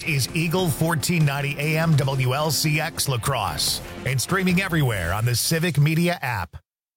is Eagle 1490 AM WLCX La Crosse and streaming everywhere on the Civic Media app.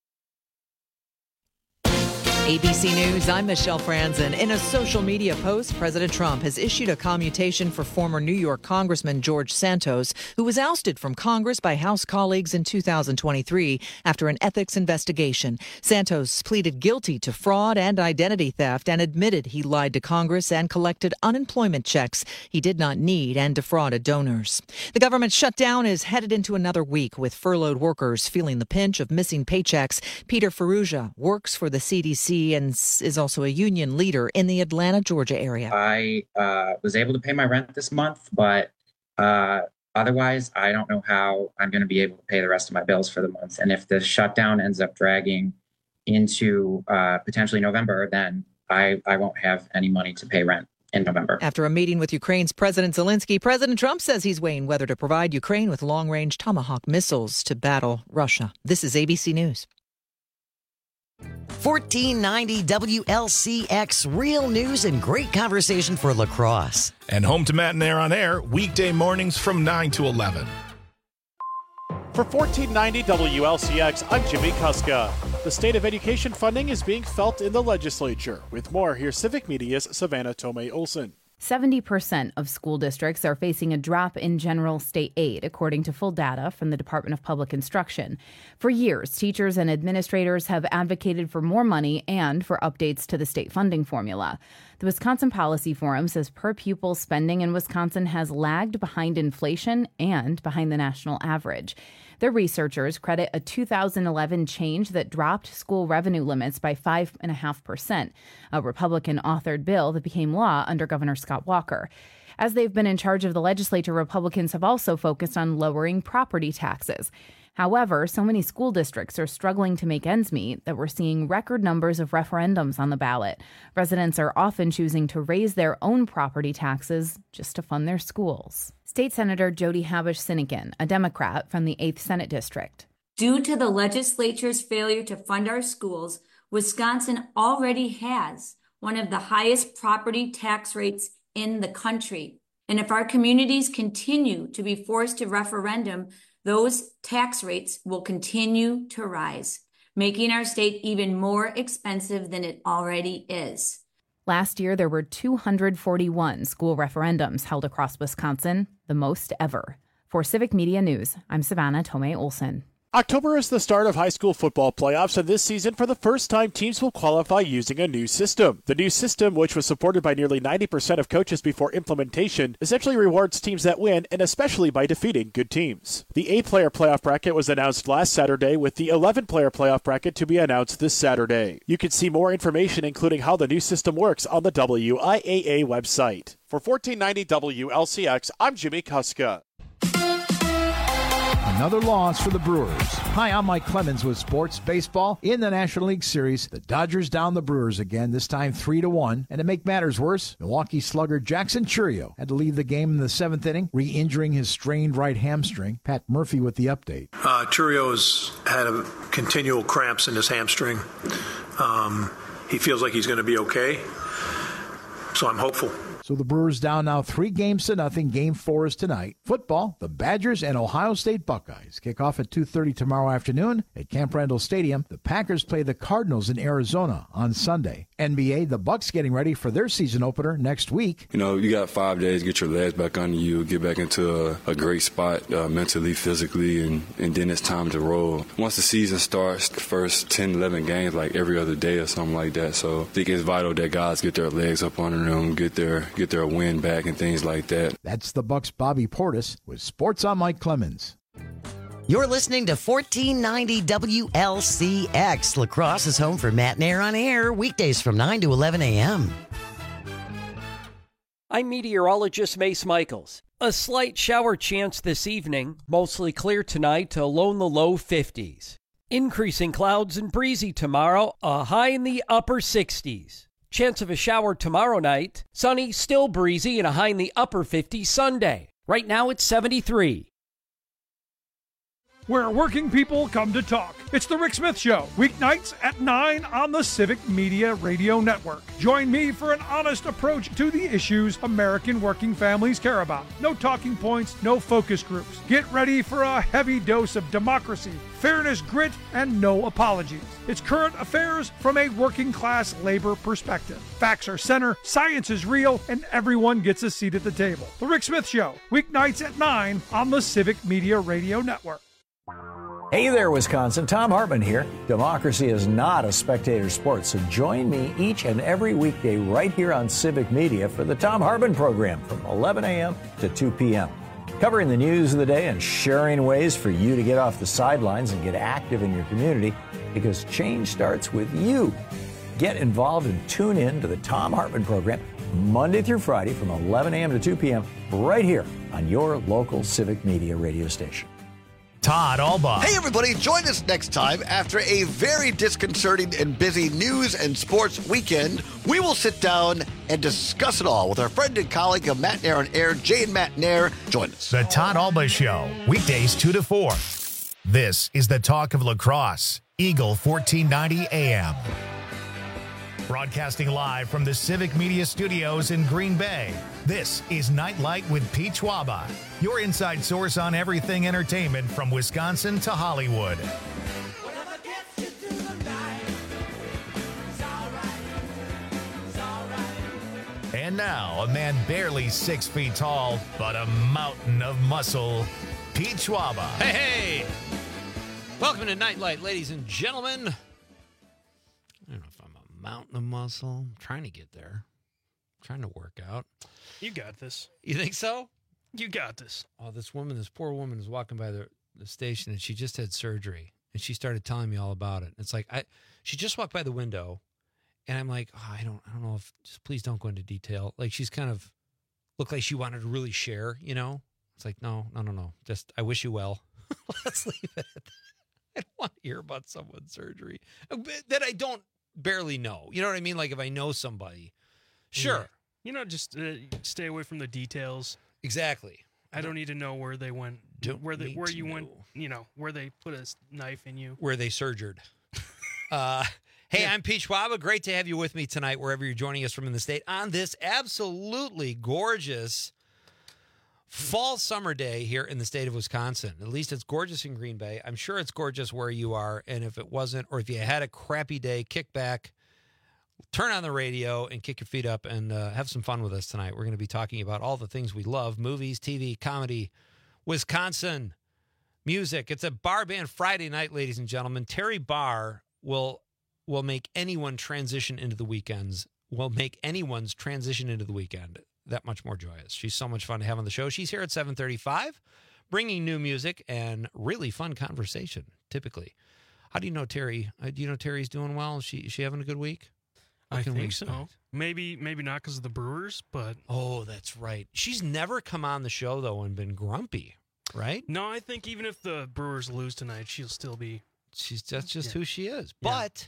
ABC News, I'm Michelle Franzen. In a social media post, President Trump has issued a commutation for former New York Congressman George Santos, who was ousted from Congress by House colleagues in 2023 after an ethics investigation. Santos pleaded guilty to fraud and identity theft and admitted he lied to Congress and collected unemployment checks he did not need and defrauded donors. The government shutdown is headed into another week with furloughed workers feeling the pinch of missing paychecks. Peter Ferrugia works for the CDC and is also a union leader in the Atlanta, Georgia area. I was able to pay my rent this month, but otherwise, I don't know how I'm going to be able to pay the rest of my bills for the month. And if the shutdown ends up dragging into potentially November, then I won't have any money to pay rent in November. After a meeting with Ukraine's President Zelensky, President Trump says he's weighing whether to provide Ukraine with long-range Tomahawk missiles to battle Russia. This is ABC News. 1490 WLCX, real news and great conversation for La Crosse. And home to Matt and Air on Air, weekday mornings from 9 to 11. For 1490 WLCX, I'm Jimmy Kuska. The state of education funding is being felt in the legislature. With more, here's Civic Media's Savannah Tomei-Olson. 70% of school districts are facing a drop in general state aid, according to full data from the Department of Public Instruction. For years, teachers and administrators have advocated for more money and for updates to the state funding formula. The Wisconsin Policy Forum says per-pupil spending in Wisconsin has lagged behind inflation and behind the national average. Their researchers credit a 2011 change that dropped school revenue limits by 5.5%, a Republican-authored bill that became law under Governor Scott Walker. As they've been in charge of the legislature, Republicans have also focused on lowering property taxes. However, so many school districts are struggling to make ends meet that we're seeing record numbers of referendums on the ballot. Residents are often choosing to raise their own property taxes just to fund their schools. State Senator Jody Habush-Sinekin, a Democrat from the 8th Senate District. Due to the legislature's failure to fund our schools, Wisconsin already has one of the highest property tax rates in the country. And if our communities continue to be forced to referendum, those tax rates will continue to rise, making our state even more expensive than it already is. Last year, there were 241 school referendums held across Wisconsin, the most ever. For Civic Media News, I'm Savannah Tomei-Olson. October is the start of high school football playoffs, and this season, for the first time, teams will qualify using a new system. The new system, which was supported by nearly 90% of coaches before implementation, essentially rewards teams that win, and especially by defeating good teams. The 8-player playoff bracket was announced last Saturday, with the 11-player playoff bracket to be announced this Saturday. You can see more information, including how the new system works, on the WIAA website. For 1490 WLCX, I'm Jimmy Kuska. Another loss for the Brewers. Hi, I'm Mike Clemens with Sports Baseball. In the National League Series, the Dodgers down the Brewers again, this time 3-1. And to make matters worse, Milwaukee slugger Jackson Chourio had to leave the game in the 7th inning, re-injuring his strained right hamstring. Pat Murphy with the update. Chourio's had continual cramps in his hamstring. He feels like he's going to be okay, so I'm hopeful. So the Brewers down now 3-0. Game 4 is tonight. Football, the Badgers and Ohio State Buckeyes kick off at 2:30 tomorrow afternoon at Camp Randall Stadium. The Packers play the Cardinals in Arizona on Sunday. NBA, the Bucks getting ready for their season opener next week. You know, you got 5 days, get your legs back under you, get back into a great spot mentally, physically, and then it's time to roll. Once the season starts, the first 10, 11 games, like every other day or something like that. So I think it's vital that guys get their legs up under them, get their win back and things like that. That's the Bucks' Bobby Portis with Sports on Mike Clemens. You're listening to 1490 WLCX. La Crosse is home for Matt and Air on Air, weekdays from 9 to 11 a.m. I'm meteorologist Mace Michaels. A slight shower chance this evening, mostly clear tonight to low in the low 50s. Increasing clouds and breezy tomorrow, a high in the upper 60s. Chance of a shower tomorrow night, sunny, still breezy, and a high in the upper 50s Sunday. Right now it's 73. where working people come to talk. It's The Rick Smith Show, weeknights at 9 on the Civic Media Radio Network. Join me for an honest approach to the issues American working families care about. No talking points, no focus groups. Get ready for a heavy dose of democracy, fairness, grit, and no apologies. It's current affairs from a working class labor perspective. Facts are center, science is real, and everyone gets a seat at the table. The Rick Smith Show, weeknights at 9 on the Civic Media Radio Network. Hey there, Wisconsin. Tom Hartman here. Democracy is not a spectator sport, so join me each and every weekday right here on Civic Media for the Tom Hartman program from 11 a.m. to 2 p.m. Covering the news of the day and sharing ways for you to get off the sidelines and get active in your community, because change starts with you. Get involved and tune in to the Tom Hartman program Monday through Friday from 11 a.m. to 2 p.m. right here on your local Civic Media radio station. Todd Alba. Hey, everybody, join us next time. After a very disconcerting and busy news and sports weekend, we will sit down and discuss it all with our friend and colleague of Matt Nair on Air, Jay and Matt Nair. Join us. The Todd Alba Show, weekdays 2 to 4. This is the talk of lacrosse, Eagle 1490 AM. Broadcasting live from the Civic Media Studios in Green Bay, this is Nightlight with Pete Schwaba, your inside source on everything entertainment from Wisconsin to Hollywood. And now, a man barely 6 feet tall, but a mountain of muscle, Pete Schwaba. Hey! Welcome to Nightlight, ladies and gentlemen. I don't know if I'm a mountain of muscle. I'm trying to get there. I'm trying to work out. You got this. You think so? You got this. Oh, this poor woman is walking by the station, and she just had surgery, and she started telling me all about it. It's like she just walked by the window, and I'm like, oh, I don't know if, just please don't go into detail. Like, she's kind of looked like she wanted to really share, you know? It's like, no. Just, I wish you well. Let's leave it at that. I don't want to hear about someone's surgery that I don't barely know. You know what I mean? Like, if I know somebody, sure. Yeah. Just stay away from the details. Exactly. I don't need to know where they went, where you went, where they put a knife in you. Where they surgered. Hey, I'm Pete Schwaba. Great to have you with me tonight, wherever you're joining us from in the state, on this absolutely gorgeous fall summer day here in the state of Wisconsin. At least it's gorgeous in Green Bay. I'm sure it's gorgeous where you are. And if it wasn't, or if you had a crappy day, kick back, turn on the radio, and kick your feet up and have some fun with us tonight. We're going to be talking about all the things we love: movies, TV, comedy, Wisconsin, music. It's a Bar Band Friday night, ladies and gentlemen. Terry Barr will make anyone transition into the weekends, will make anyone's transition into the weekend that much more joyous. She's so much fun to have on the show. She's here at 7:35, bringing new music and really fun conversation, typically. How do you know Terry? Do you know Terry's doing well? Is she having a good week? I think so. Maybe not because of the Brewers, but... Oh, that's right. She's never come on the show, though, and been grumpy, right? No, I think even if the Brewers lose tonight, she'll still be... That's just who she is. But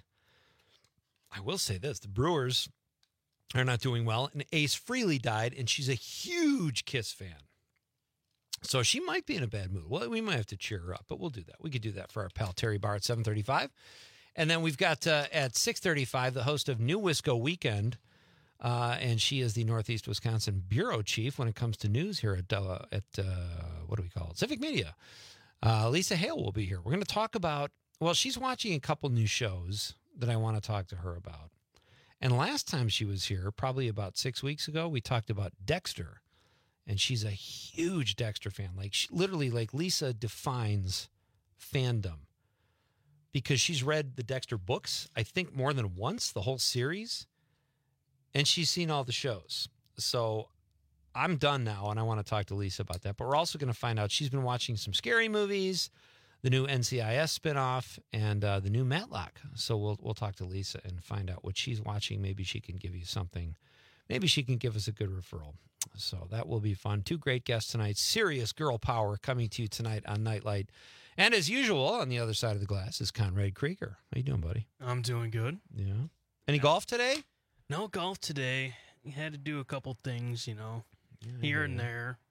I will say this. The Brewers are not doing well, and Ace Frehley died, and she's a huge Kiss fan. So she might be in a bad mood. Well, we might have to cheer her up, but we'll do that. We could do that for our pal Terry Barr at 7:35. And then we've got at 6:35 the host of New Wisco Weekend, and she is the Northeast Wisconsin bureau chief when it comes to news here at what do we call it? Civic Media. Lisa Hale will be here. We're going to talk about, well, she's watching a couple new shows that I want to talk to her about. And last time she was here, probably about 6 weeks ago, we talked about Dexter. And she's a huge Dexter fan. Like, literally, like, Lisa defines fandom because she's read the Dexter books, I think, more than once, the whole series. And she's seen all the shows. So I'm done now, and I want to talk to Lisa about that. But we're also going to find out she's been watching some scary movies, the new NCIS spinoff, and the new Matlock. So we'll talk to Lisa and find out what she's watching. Maybe she can give you something. Maybe she can give us a good referral. So that will be fun. Two great guests tonight. Serious girl power coming to you tonight on Nightlight. And as usual, on the other side of the glass is Conrad Krieger. How you doing, buddy? I'm doing good. Yeah. Any golf today? No golf today. You had to do a couple things, here and there.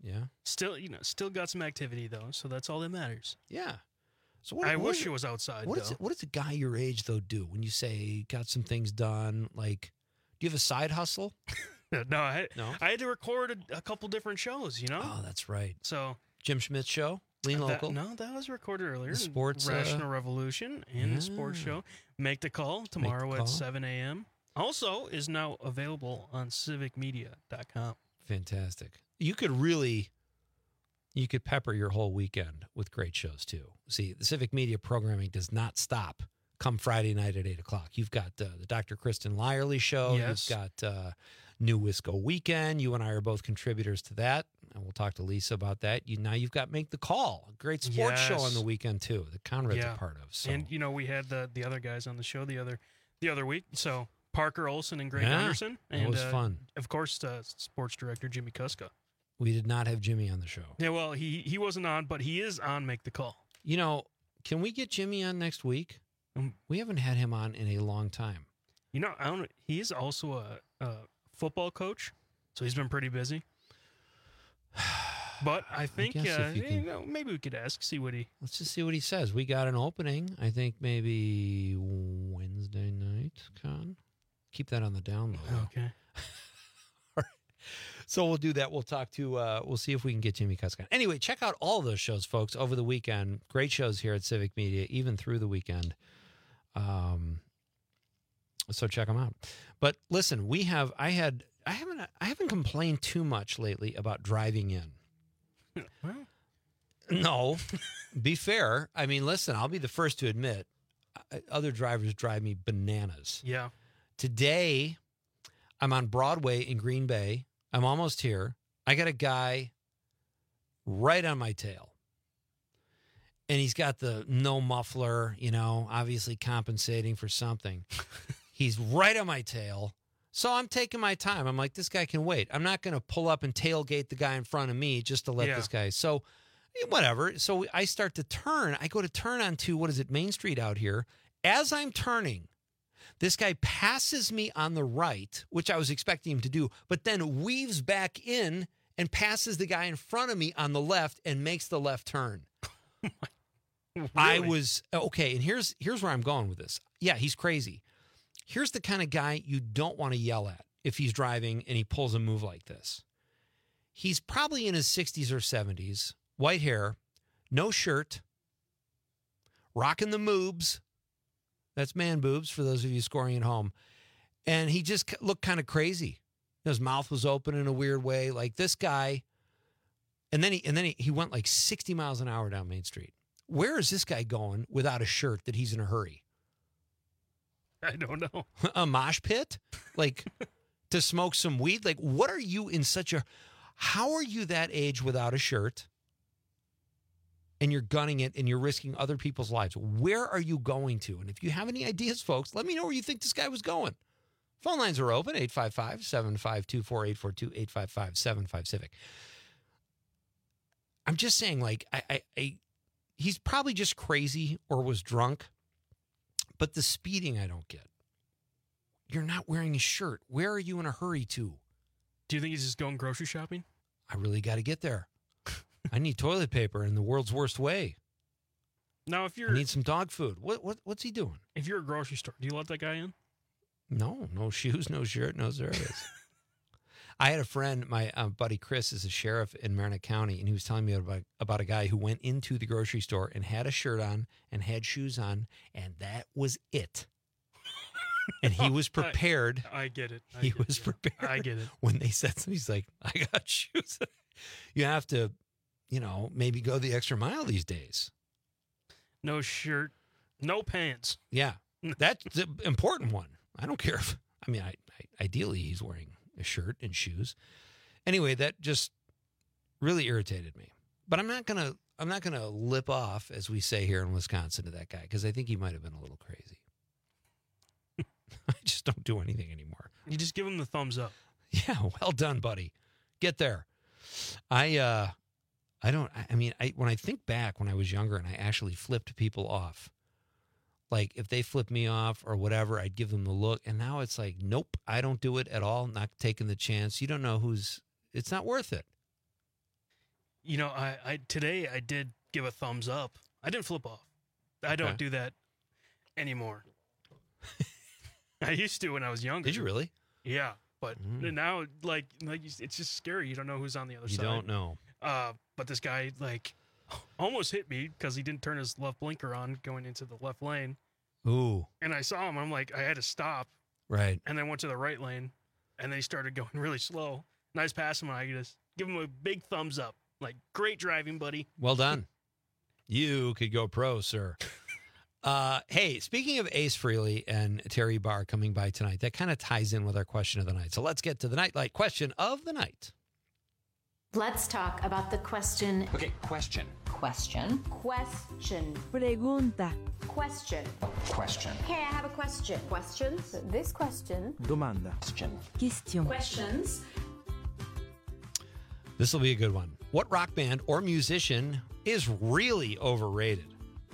Yeah. Still got some activity though, so that's all that matters. Yeah. So I wish it was outside. What does a guy your age though do when you say got some things done? Like, do you have a side hustle? No, I had to record a couple different shows. Oh, that's right. So Jim Schmidt show, Lean Local. That was recorded earlier. The sports Rational Revolution and the sports show. Make the Call tomorrow at 7 a.m. Also is now available on civicmedia.com. Fantastic. You could pepper your whole weekend with great shows too. See, the Civic Media programming does not stop come Friday night at 8 o'clock. You've got the Dr. Kristen Lyerly show. Yes. You've got New Wisco Weekend. You and I are both contributors to that, and we'll talk to Lisa about that. You've got Make the Call, a great sports show on the weekend too, that Conrad's a part of. So. And we had the other guys on the show the other week. So Parker Olson and Greg Anderson, and that was fun. Of course, sports director Jimmy Kuska. We did not have Jimmy on the show. Yeah, well, he wasn't on, but he is on Make the Call. Can we get Jimmy on next week? We haven't had him on in a long time. I don't. He is also a football coach, so he's been pretty busy. But I think maybe we could see what he. Let's just see what he says. We got an opening. I think maybe Wednesday night. Con, keep that on the down low. Okay. So we'll do that. We'll talk to, we'll see if we can get Jimmy Kuska. Anyway, check out all those shows, folks, over the weekend. Great shows here at Civic Media, even through the weekend. So check them out. But listen, I haven't complained too much lately about driving in. Well, no, be fair. I mean, listen, I'll be the first to admit, other drivers drive me bananas. Yeah. Today, I'm on Broadway in Green Bay. I'm almost here. I got a guy right on my tail. And he's got the no muffler, obviously compensating for something. He's right on my tail. So I'm taking my time. I'm like, this guy can wait. I'm not going to pull up and tailgate the guy in front of me just to let this guy. So whatever. So I start to turn. I go to turn onto, Main Street out here. As I'm turning, this guy passes me on the right, which I was expecting him to do, but then weaves back in and passes the guy in front of me on the left and makes the left turn. Really? I was okay. And here's where I'm going with this. Yeah, he's crazy. Here's the kind of guy you don't want to yell at if he's driving and he pulls a move like this. He's probably in his 60s or 70s, white hair, no shirt, rocking the moobs. That's man boobs for those of you scoring at home. And he just looked kind of crazy. His mouth was open in a weird way, like this guy. And then he went like 60 miles an hour down Main Street. Where is this guy going without a shirt that he's in a hurry? I don't know. A mosh pit? Like to smoke some weed? Like what are you in how are you that age without a shirt? And you're gunning it and you're risking other people's lives. Where are you going to? And if you have any ideas, folks, let me know where you think this guy was going. Phone lines are open, 855-752-4842, 855-75-CIVIC. I'm just saying, like, he's probably just crazy or was drunk, but the speeding I don't get. You're not wearing a shirt. Where are you in a hurry to? Do you think he's just going grocery shopping? I really got to get there. I need toilet paper in the world's worst way. Now, if I need some dog food. What's he doing? If you're a grocery store, do you let that guy in? No shoes, no shirt, no service. I had a friend, my buddy Chris is a sheriff in Marin County, and he was telling me about a guy who went into the grocery store and had a shirt on and had shoes on, and that was it. And he was prepared. I get it. He was prepared. I get it. When they said something, he's like, I got shoes. You have to, maybe go the extra mile these days. No shirt, no pants. Yeah, that's the important one. I don't care if, ideally he's wearing a shirt and shoes. Anyway, that just really irritated me. But I'm not gonna lip off, as we say here in Wisconsin, to that guy, because I think he might have been a little crazy. I just don't do anything anymore. You just give him the thumbs up. Yeah, well done, buddy. Get there. When I think back when I was younger and I actually flipped people off, like if they flip me off or whatever, I'd give them the look. And now it's like, nope, I don't do it at all. Not taking the chance. You don't know it's not worth it. Today I did give a thumbs up. I didn't flip off. I don't do that anymore. I used to when I was younger. Did you really? Yeah, but now, it's just scary. You don't know who's on the other side. You don't know. But this guy, almost hit me because he didn't turn his left blinker on going into the left lane. Ooh. And I saw him. I'm like, I had to stop. Right. And then went to the right lane, and then he started going really slow. And I just passed him, and I just give him a big thumbs up. Like, great driving, buddy. Well done. You could go pro, sir. Hey, speaking of Ace Frehley and Terry Barr coming by tonight, that kind of ties in with our question of the night. So let's get to the Nightlight question of the night. Let's talk about the question. Okay, question. Question. Question. Pregunta. Question. Question. Hey, I have a question. Questions? This question. Domanda. Question. Questions. This will be a good one. What rock band or musician is really overrated?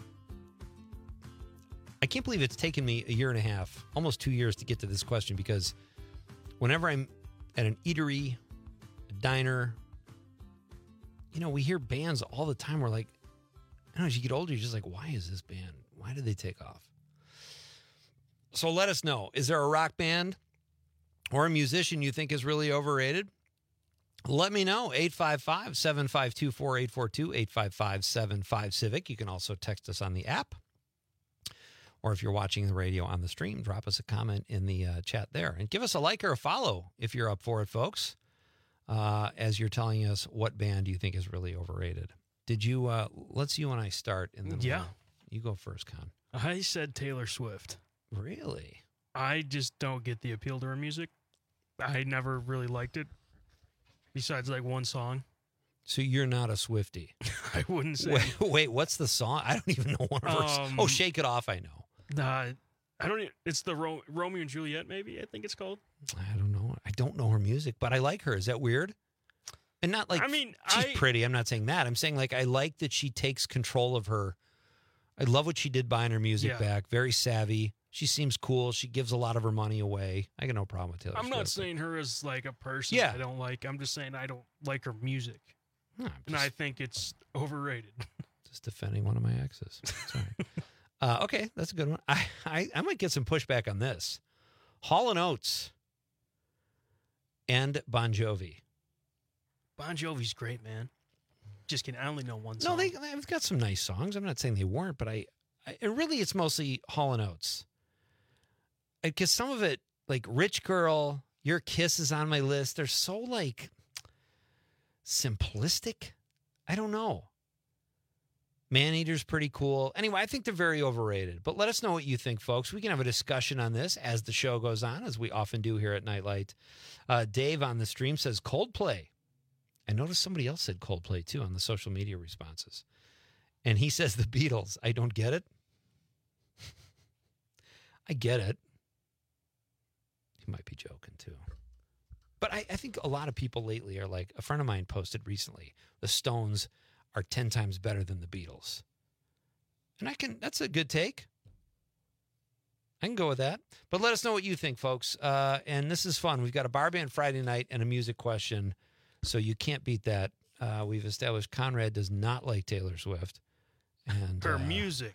I can't believe it's taken me a year and a half, almost 2 years to get to this question, because whenever I'm at an eatery, a diner, we hear bands all the time. We're like, as you get older, you're just like, why is this band? Why did they take off? So let us know. Is there a rock band or a musician you think is really overrated? Let me know. 855-752-4842, 855-75-CIVIC. You can also text us on the app. Or if you're watching the radio on the stream, drop us a comment in the chat there. And give us a like or a follow if you're up for it, folks, as you're telling us what band you think is really overrated. Did you, let's you and I start. And then you go first, Con. I said Taylor Swift. Really? I just don't get the appeal to her music. I never really liked it, besides one song. So you're not a Swiftie? I wouldn't say. Wait, what's the song? I don't even know one of her songs. Oh, Shake It Off, I know. I don't. It's the Romeo and Juliet, maybe. I think it's called. I don't know. I don't know her music, but I like her. Is that weird? And not she's pretty. I'm not saying that. I'm saying I like that she takes control of her. I love what she did buying her music back. Very savvy. She seems cool. She gives a lot of her money away. I got no problem with Taylor Swift. I'm not saying her as a person I don't like. I'm just saying I don't like her music. And I think it's overrated. Just defending one of my exes. Sorry. Okay, that's a good one. I might get some pushback on this. Hall & Oates and Bon Jovi. Bon Jovi's great, man. Just kidding. I only know one song. No, they've got some nice songs. I'm not saying they weren't, but it's mostly Hall & Oates. Because some of it, Rich Girl, Your Kiss is on my list. They're so simplistic. I don't know. Maneater's pretty cool. Anyway, I think they're very overrated. But let us know what you think, folks. We can have a discussion on this as the show goes on, as we often do here at Nightlight. Dave on the stream says Coldplay. I noticed somebody else said Coldplay, too, on the social media responses. And he says the Beatles. I don't get it. I get it. He might be joking, too. But I think a lot of people lately are a friend of mine posted recently, the Stones are 10 times better than the Beatles. And that's a good take. I can go with that. But let us know what you think, folks. And this is fun. We've got a bar band Friday night and a music question. So you can't beat that. We've established Conrad does not like Taylor Swift. And her music.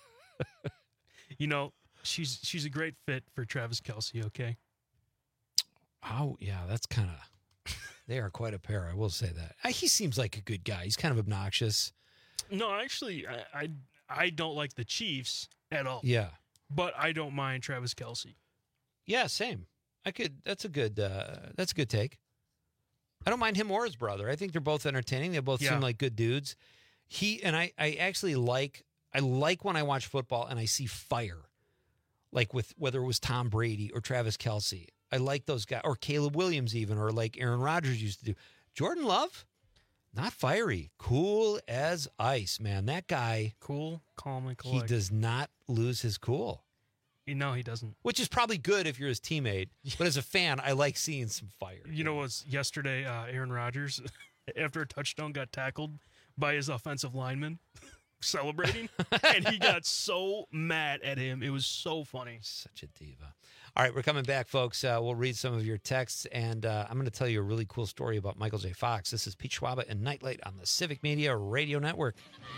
She's a great fit for Travis Kelce, okay? Oh, yeah, that's kind of... They are quite a pair, I will say that. He seems like a good guy. He's kind of obnoxious. No, actually, I don't like the Chiefs at all. Yeah. But I don't mind Travis Kelce. Yeah, same. That's a good take. I don't mind him or his brother. I think they're both entertaining. They both seem like good dudes. I actually like when I watch football and I see fire. With whether it was Tom Brady or Travis Kelce. I like those guys, or Caleb Williams even, or Aaron Rodgers used to do. Jordan Love, not fiery, cool as ice, man. That guy, cool, calm, and collected. He does not lose his cool. No, he doesn't. Which is probably good if you're his teammate, but as a fan, I like seeing some fire. You know, it was yesterday, Aaron Rodgers, after a touchdown, got tackled by his offensive lineman. Celebrating, and he got so mad at him. It was so funny. Such a diva. All right, we're coming back, folks. We'll read some of your texts, and I'm going to tell you a really cool story about Michael J. Fox. This is Pete Schwaba and Nightlight on the Civic Media Radio Network.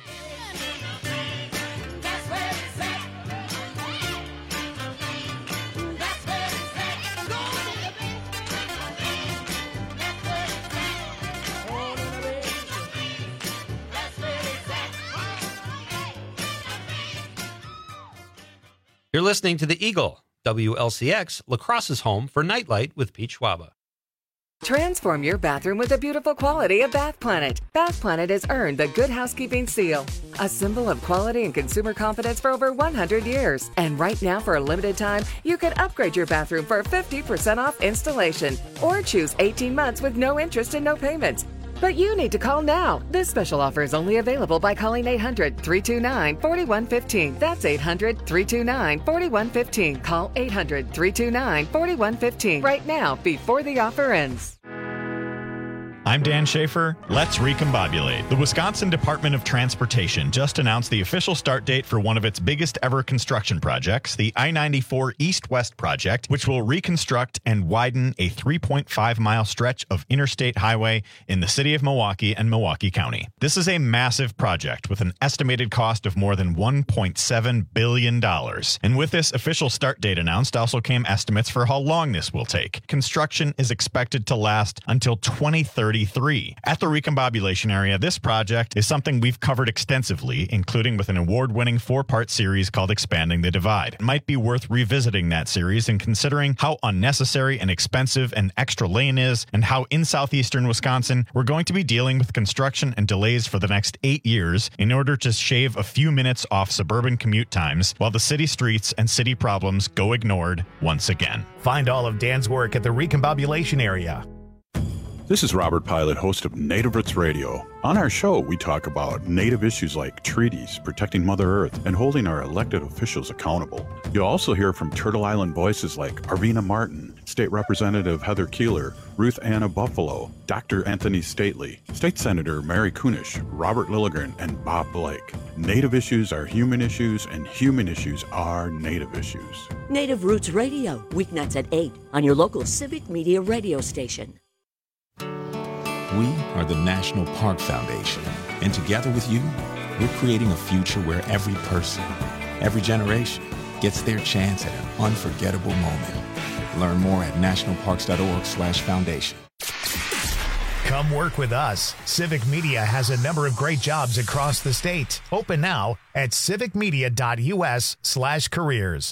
You're listening to The Eagle, WLCX, La Crosse's home for Nightlight with Pete Schwaba. Transform your bathroom with the beautiful quality of Bath Planet. Bath Planet has earned the Good Housekeeping Seal, a symbol of quality and consumer confidence for over 100 years. And right now, for a limited time, you can upgrade your bathroom for 50% off installation or choose 18 months with no interest and no payments. But you need to call now. This special offer is only available by calling 800-329-4115. That's 800-329-4115. Call 800-329-4115 right now before the offer ends. I'm Dan Schaefer. Let's recombobulate. The Wisconsin Department of Transportation just announced the official start date for one of its biggest ever construction projects, the I-94 East-West project, which will reconstruct and widen a 3.5-mile stretch of interstate highway in the city of Milwaukee and Milwaukee County. This is a massive project with an estimated cost of more than $1.7 billion. And with this official start date announced also came estimates for how long this will take. Construction is expected to last until 2033. At the recombobulation area, this project is something we've covered extensively, including with an award-winning 4-part series called Expanding the Divide. It might be worth revisiting that series and considering how unnecessary and expensive an extra lane is, and how in southeastern Wisconsin we're going to be dealing with construction and delays for the next 8 years in order to shave a few minutes off suburban commute times while the city streets and city problems go ignored once again. Find all of Dan's work at the recombobulation area. This is Robert Pilot, host of Native Roots Radio. On our show, we talk about Native issues like treaties, protecting Mother Earth, and holding our elected officials accountable. You'll also hear from Turtle Island voices like Arvina Martin, State Representative Heather Keeler, Ruth Anna Buffalo, Dr. Anthony Stately, State Senator Mary Kunish, Robert Lilligren, and Bob Blake. Native issues are human issues, and human issues are Native issues. Native Roots Radio, weeknights at 8 on your local Civic Media radio station. We are the National Park Foundation, and together with you, we're creating a future where every person, every generation, gets their chance at an unforgettable moment. Learn more at nationalparks.org/foundation. Come work with us. Civic Media has a number of great jobs across the state. Open now at civicmedia.us/careers.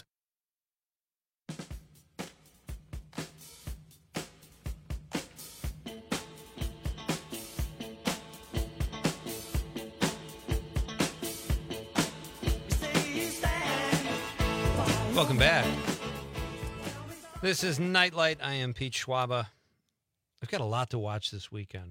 Welcome back. This is Nightlight. I am Pete Schwaba. I've got a lot to watch this weekend.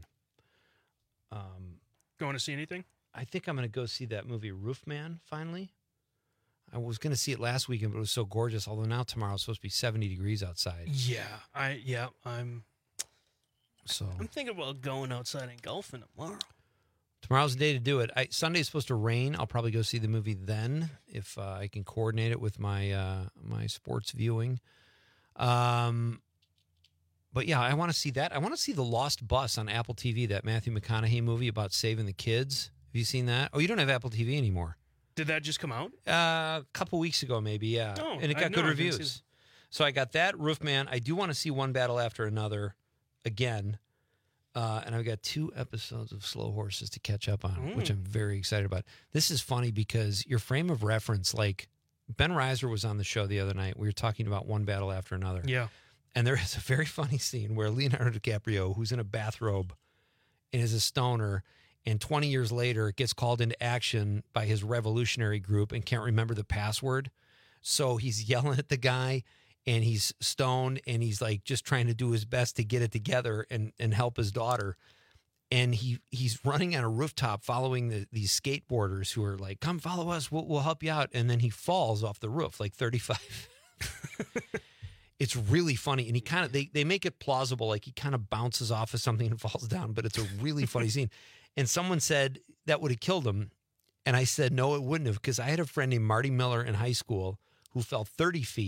Going to see anything? I think I'm going to go see that movie Roofman, finally. I was going to see it last weekend, but it was so gorgeous, although now tomorrow it's supposed to be 70 degrees outside. I'm thinking about going outside and golfing tomorrow. Tomorrow's the day to do it. Sunday's supposed to rain. I'll probably go see the movie then if I can coordinate it with my my sports viewing. But yeah, I want to see that. I want to see The Lost Bus on Apple TV, that Matthew McConaughey movie about saving the kids. Have you seen that? Oh, you don't have Apple TV anymore. Did that just come out? A couple weeks ago, maybe, yeah. Oh, and it got good reviews. So I got that, Roofman. I do want to see One Battle After Another again. And I've got 2 episodes of Slow Horses to catch up on, which I'm very excited about. This is funny because your frame of reference, like Ben Reiser was on the show the other night. We were talking about One Battle After Another. Yeah. And there is a very funny scene where Leonardo DiCaprio, who's in a bathrobe and is a stoner, and 20 years later gets called into action by his revolutionary group and can't remember the password. So he's yelling at the guy, and he's stoned, and he's like just trying to do his best to get it together and help his daughter. And he's running on a rooftop following these skateboarders who are like, come follow us, we'll help you out. And then he falls off the roof, like 35. It's really funny. And he kind of, they make it plausible, like he kind of bounces off of something and falls down, but it's a really funny scene. And someone said that would have killed him. And I said, no, it wouldn't have, because I had a friend named Marty Miller in high school who fell 30 feet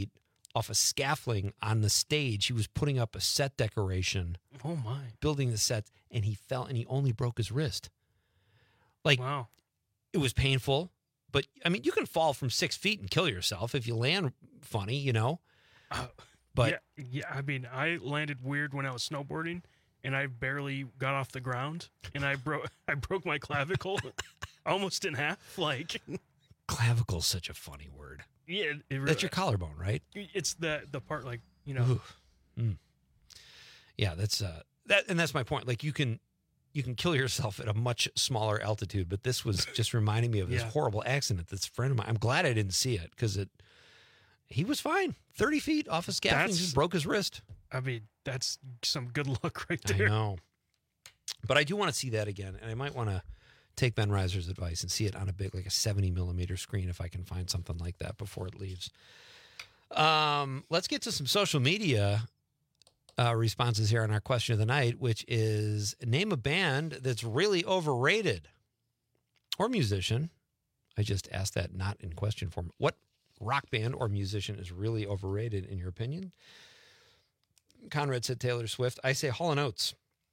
off a scaffolding on the stage. He was putting up a set decoration. Oh, my. Building the set, and he fell, and he only broke his wrist. Like, wow. It was painful, but, I mean, you can fall from 6 feet and kill yourself if you land funny, you know? But yeah, I mean, I landed weird when I was snowboarding, and I barely got off the ground, and I broke my clavicle almost in half. Like, clavicle's such a funny word. Yeah, that's your collarbone, right? It's the part, like, you know. Yeah, that's that's my point. Like, you can kill yourself at a much smaller altitude, but this was just reminding me of this horrible accident. This friend of mine. I'm glad I didn't see it because he was fine. 30 feet off a scaffolding, just broke his wrist. I mean, that's some good luck right there. I know. But I do want to see that again, and I might want to take Ben Reiser's advice and see it on a big, like a 70-millimeter screen if I can find something like that before it leaves. Let's get to some social media responses here on our question of the night, which is name a band that's really overrated or musician. I just asked that not in question form. What rock band or musician is really overrated in your opinion? Conrad said Taylor Swift. I say Hall & Oates.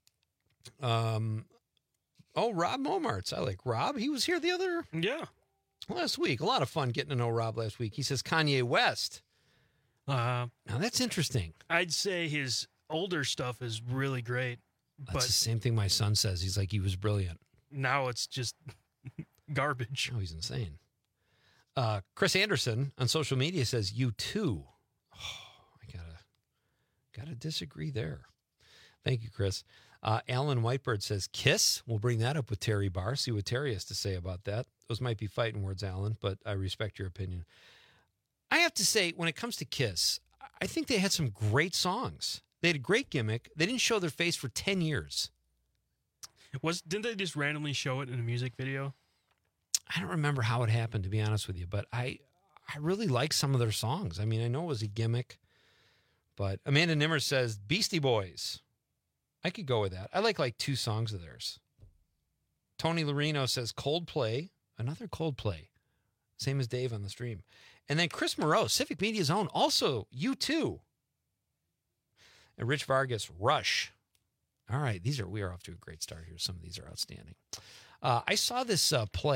Rob Momarts. I like Rob. He was here last week. A lot of fun getting to know Rob last week. He says Kanye West. Now that's interesting. I'd say his older stuff is really great. That's the same thing my son says. He's like, he was brilliant. Now it's just garbage. Oh, he's insane. Chris Anderson on social media says U2. I gotta disagree there. Thank you, Chris. Alan Whitebird says Kiss. We'll bring that up with Terry Barr. See what Terry has to say about that. Those might be fighting words, Alan, but I respect your opinion. I have to say, when it comes to Kiss, I think they had some great songs. They had a great gimmick. They didn't show their face for 10 years. Didn't they just randomly show it in a music video? I don't remember how it happened, to be honest with you, but I really like some of their songs. I mean, I know it was a gimmick, but Amanda Nimmer says Beastie Boys. I could go with that. I like 2 songs of theirs. Tony Lorino says Coldplay. Another Coldplay. Same as Dave on the stream. And then Chris Moreau, Civic Media's own, also U2. And Rich Vargas, Rush. All right, we are off to a great start here. Some of these are outstanding. I saw this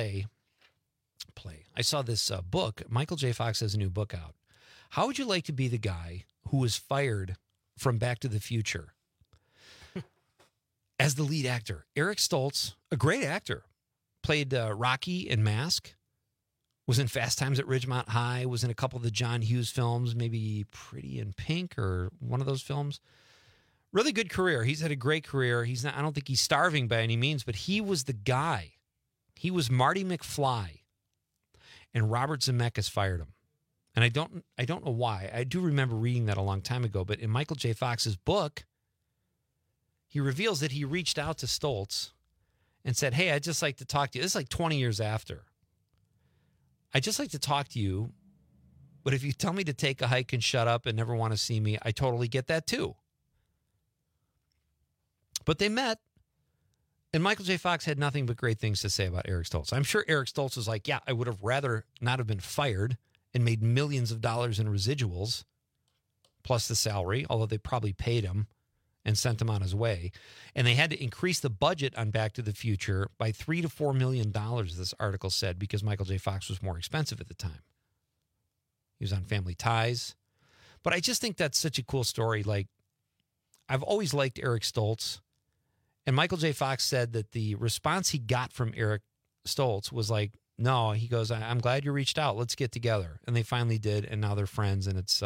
I saw this book. Michael J. Fox has a new book out. How would you like to be the guy who was fired from Back to the Future as the lead actor? Eric Stoltz, a great actor, played Rocky in Mask, was in Fast Times at Ridgemont High, was in a couple of the John Hughes films, maybe Pretty in Pink or one of those films. Really good career. He's had a great career. I don't think he's starving by any means, but he was the guy. He was Marty McFly, and Robert Zemeckis fired him. And I don't know why. I do remember reading that a long time ago, but in Michael J. Fox's book, he reveals that he reached out to Stoltz and said, hey, I'd just like to talk to you. This is like 20 years after. I'd just like to talk to you, but if you tell me to take a hike and shut up and never want to see me, I totally get that too. But they met, and Michael J. Fox had nothing but great things to say about Eric Stoltz. I'm sure Eric Stoltz was like, yeah, I would have rather not have been fired and made millions of dollars in residuals, plus the salary, although they probably paid him and sent him on his way. And they had to increase the budget on Back to the Future by $3 to $4 million, this article said, because Michael J. Fox was more expensive at the time. He was on Family Ties. But I just think that's such a cool story. Like, I've always liked Eric Stoltz. And Michael J. Fox said that the response he got from Eric Stoltz was like, no, he goes, I'm glad you reached out. Let's get together. And they finally did. And now they're friends. And it's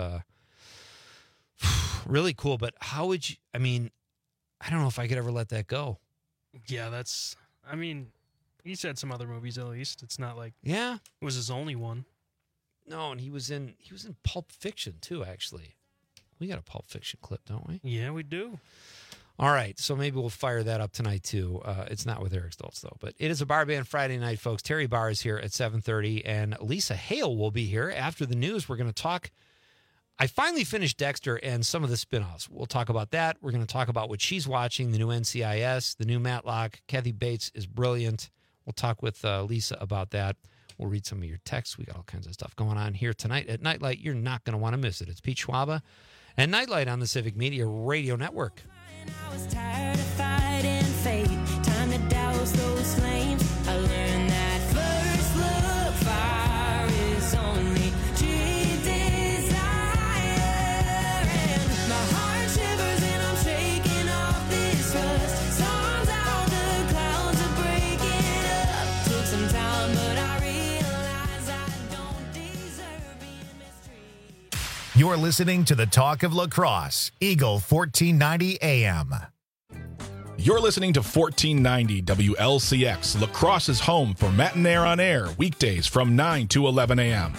really cool. But how would you, I don't know if I could ever let that go. Yeah, he's had some other movies at least. It's not like it was his only one. No, and he was in Pulp Fiction too, actually. We got a Pulp Fiction clip, don't we? Yeah, we do. All right, so maybe we'll fire that up tonight too. It's not with Eric Stoltz though, but it is a Bar Band Friday night, folks. Terry Barr is here at 7:30, and Lisa Hale will be here after the news. We're going to talk. I finally finished Dexter and some of the spinoffs. We'll talk about that. We're going to talk about what she's watching, the new NCIS, the new Matlock. Kathy Bates is brilliant. We'll talk with Lisa about that. We'll read some of your texts. We got all kinds of stuff going on here tonight at Nightlight. You're not going to want to miss it. It's Pete Schwaba and Nightlight on the Civic Media Radio Network. I was tired of fighting fate. Time to douse those flames. I learned that first look fire is only cheap desire. And my heart shivers and I'm shaking off this rust. Storms out, the clouds are breaking up. Took some time, but I realize I don't deserve being mistreated. You're listening to the Talk of Lacrosse, Eagle 1490 AM. You're listening to 1490 WLCX, Lacrosse's home for Matt and Air on Air, weekdays from 9 to 11 a.m.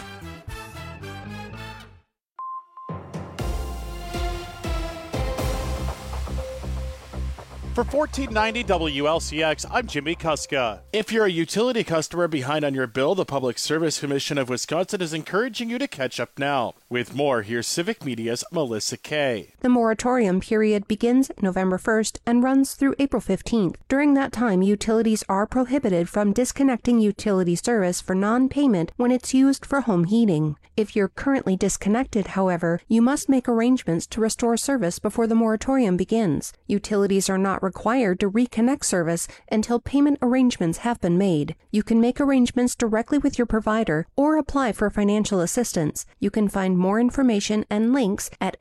For 1490 WLCX, I'm Jimmy Kuska. If you're a utility customer behind on your bill, the Public Service Commission of Wisconsin is encouraging you to catch up now. With more, here's Civic Media's Melissa Kay. The moratorium period begins November 1st and runs through April 15th. During that time, utilities are prohibited from disconnecting utility service for non-payment when it's used for home heating. If you're currently disconnected, however, you must make arrangements to restore service before the moratorium begins. Utilities are not required to reconnect service until payment arrangements have been made. You can make arrangements directly with your provider or apply for financial assistance. You can find more information and links at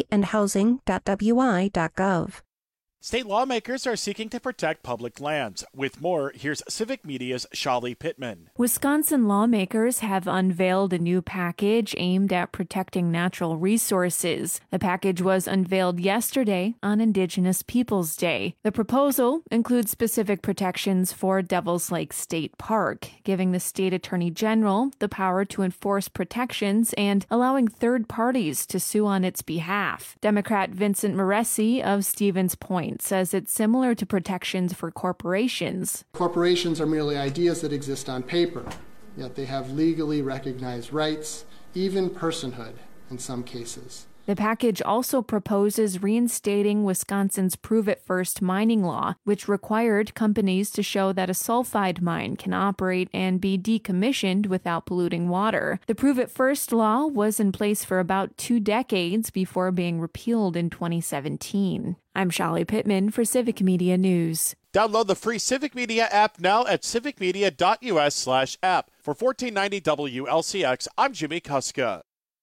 energyandhousing.wi.gov. State lawmakers are seeking to protect public lands. With more, here's Civic Media's Shali Pittman. Wisconsin lawmakers have unveiled a new package aimed at protecting natural resources. The package was unveiled yesterday on Indigenous Peoples Day. The proposal includes specific protections for Devil's Lake State Park, giving the state attorney general the power to enforce protections and allowing third parties to sue on its behalf. Democrat Vincent Moresi of Stevens Point says it's similar to protections for corporations. Corporations are merely ideas that exist on paper, yet they have legally recognized rights, even personhood in some cases. The package also proposes reinstating Wisconsin's Prove It First mining law, which required companies to show that a sulfide mine can operate and be decommissioned without polluting water. The Prove It First law was in place for about 2 decades before being repealed in 2017. I'm Shali Pittman for Civic Media News. Download the free Civic Media app now at civicmedia.us/app. For 1490 WLCX, I'm Jimmy Kuska.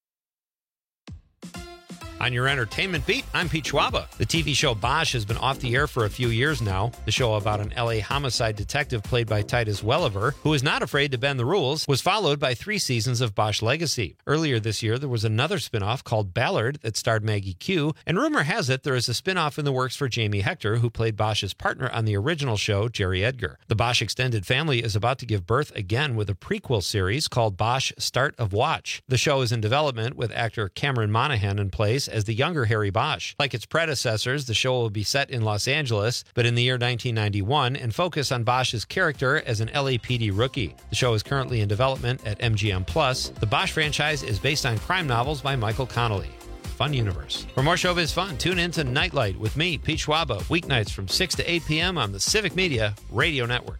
On your entertainment beat, I'm Pete Schwaba. The TV show Bosch has been off the air for a few years now. The show about an LA homicide detective played by Titus Welliver, who is not afraid to bend the rules, was followed by 3 seasons of Bosch Legacy. Earlier this year, there was another spinoff called Ballard that starred Maggie Q, and rumor has it there is a spinoff in the works for Jamie Hector, who played Bosch's partner on the original show, Jerry Edgar. The Bosch extended family is about to give birth again with a prequel series called Bosch Start of Watch. The show is in development with actor Cameron Monaghan in place as the younger Harry Bosch. Like its predecessors, the show will be set in Los Angeles, but in the year 1991, and focus on Bosch's character as an LAPD rookie. The show is currently in development at MGM+. The Bosch franchise is based on crime novels by Michael Connelly. Fun universe. For more showbiz fun, tune in to Nightlight with me, Pete Schwaba, weeknights from 6 to 8 p.m. on the Civic Media Radio Network.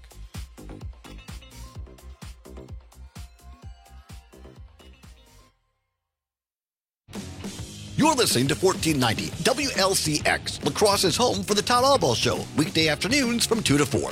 You're listening to 1490 WLCX, Lacrosse's home for the Todd Allball Show, weekday afternoons from 2 to 4.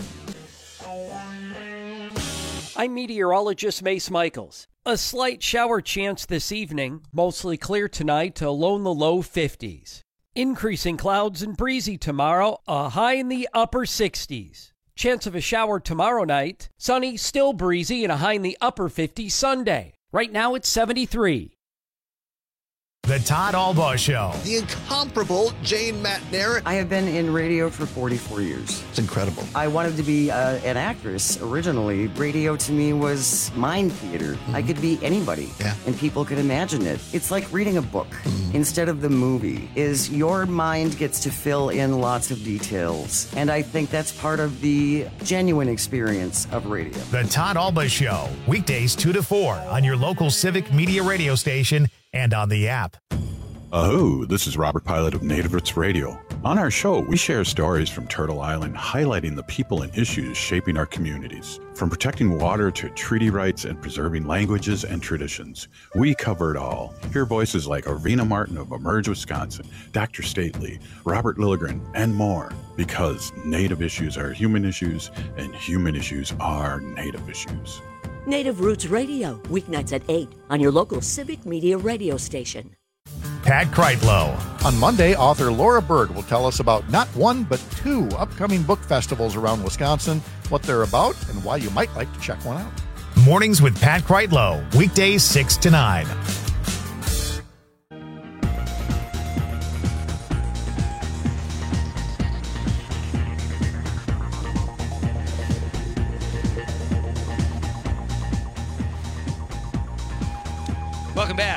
I'm meteorologist Mace Michaels. A slight shower chance this evening, mostly clear tonight to low in the low 50s. Increasing clouds and breezy tomorrow, a high in the upper 60s. Chance of a shower tomorrow night, sunny, still breezy, and a high in the upper 50s Sunday. Right now it's 73. The Todd Allball Show. The incomparable Jane Matnair. I have been in radio for 44 years. It's incredible. I wanted to be an actress originally. Radio to me was mind theater. I could be anybody, and people could imagine it. It's like reading a book instead of the movie. Is your mind gets to fill in lots of details, and I think that's part of the genuine experience of radio. The Todd Allball Show, weekdays 2 to 4 on your local Civic Media radio station and on the app. This is Robert Pilot of Native Roots Radio. On our show, we share stories from Turtle Island highlighting the people and issues shaping our communities. From protecting water to treaty rights and preserving languages and traditions, we cover it all. Hear voices like Arvina Martin of Emerge Wisconsin, Dr. Stately, Robert Lilligren, and more. Because Native issues are human issues, and human issues are Native issues. Native Roots Radio, weeknights at 8 on your local Civic Media radio station. Pat Kreitlow. On Monday, author Laura Berg will tell us about not one, but 2 upcoming book festivals around Wisconsin, what they're about, and why you might like to check one out. Mornings with Pat Kreitlow, weekdays 6 to 9. Welcome back.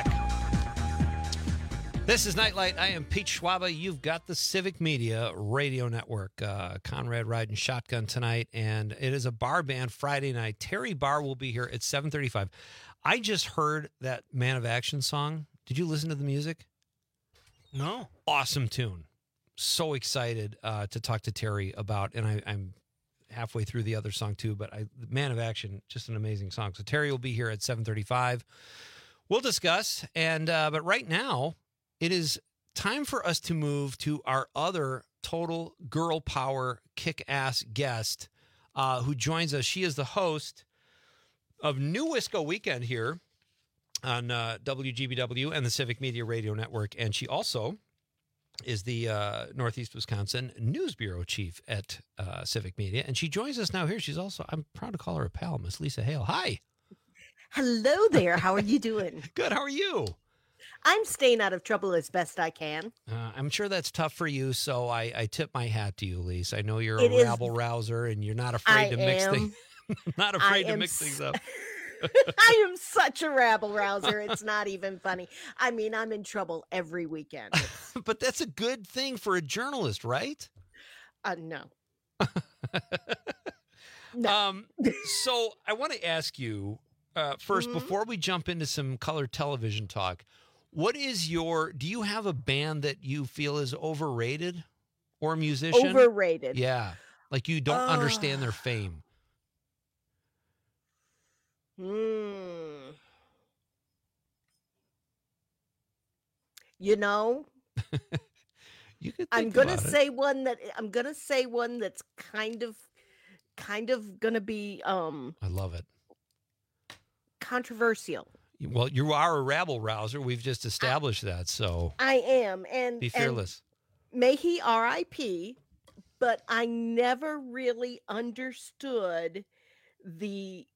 This is Nightlight. I am Pete Schwaba. You've got the Civic Media Radio Network. Conrad riding shotgun tonight, and it is a bar band Friday night. Terry Barr will be here at 7:35. I just heard that Man of Action song. Did you listen to the music? No. Awesome tune. So excited to talk to Terry about, and I'm halfway through the other song too, but Man of Action, just an amazing song. So Terry will be here at 7:35. We'll discuss, and but right now, it is time for us to move to our other total girl power kick-ass guest who joins us. She is the host of New Wisco Weekend here on WGBW and the Civic Media Radio Network, and she also is the Northeast Wisconsin News Bureau Chief at Civic Media, and she joins us now here. She's also, I'm proud to call her a pal, Miss Lisa Hale. Hi. Hello there. How are you doing? Good. How are you? I'm staying out of trouble as best I can. I'm sure that's tough for you, so I tip my hat to you, Lisa. I know you're a rabble rouser, and you're not afraid to mix things. Not afraid to mix things up. I am such a rabble rouser. It's not even funny. I mean, I'm in trouble every weekend. But that's a good thing for a journalist, right? No. No. So I want to ask you first, before we jump into some color television talk, do you have a band that you feel is overrated or a musician? Overrated. Yeah. Like you don't understand their fame. You know, you could I'm going to say one that's kind of going to be I love it. Controversial. Well, you are a rabble rouser. We've just established that, so I am, and be fearless. And may he R.I.P. But I never really understood the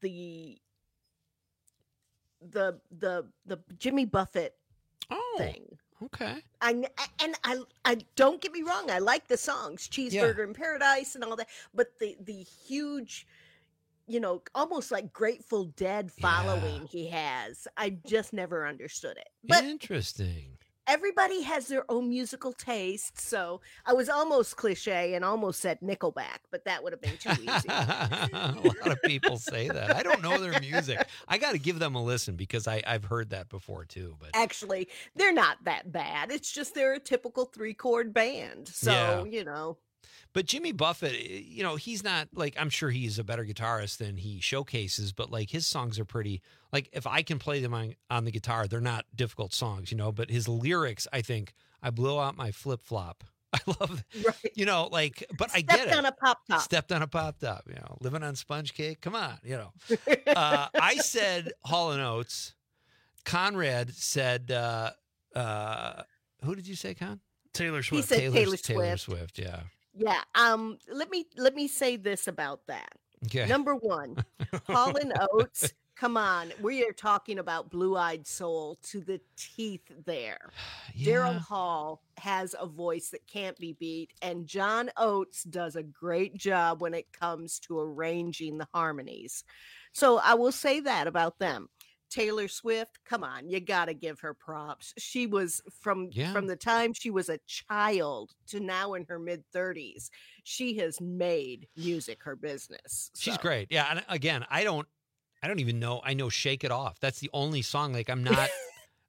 Jimmy Buffett thing. Okay. I don't get me wrong. I like the songs, Cheeseburger in Paradise and all that, but the huge, almost like Grateful Dead following he has, I just never understood it. But interesting. Everybody has their own musical taste, so I was almost cliche and almost said Nickelback, but that would have been too easy. A lot of people say that. I don't know their music. I got to give them a listen because I've heard that before too. But actually, they're not that bad. It's just they're a typical 3-chord band, so But Jimmy Buffett, he's not like, I'm sure he's a better guitarist than he showcases, but like his songs are pretty, like if I can play them on the guitar, they're not difficult songs, but his lyrics, I think, I blew out my flip flop. I love, right. But I get it. Stepped on a pop top. Stepped on a pop top, living on sponge cake. Come on, I said Hall & Oates. Conrad said, who did you say, Con? Taylor Swift. He said Taylor Swift, yeah. Yeah. Let me say this about that. Okay. Number one, Hall & Oates. Come on, we are talking about blue-eyed soul to the teeth there. Yeah. Daryl Hall has a voice that can't be beat, and John Oates does a great job when it comes to arranging the harmonies. So I will say that about them. Taylor Swift, come on, you got to give her props. She was from the time she was a child to now in her mid-30s. She has made music her business. So. She's great. Yeah, and again, I don't even know. I know "Shake It Off." That's the only song. Like I'm not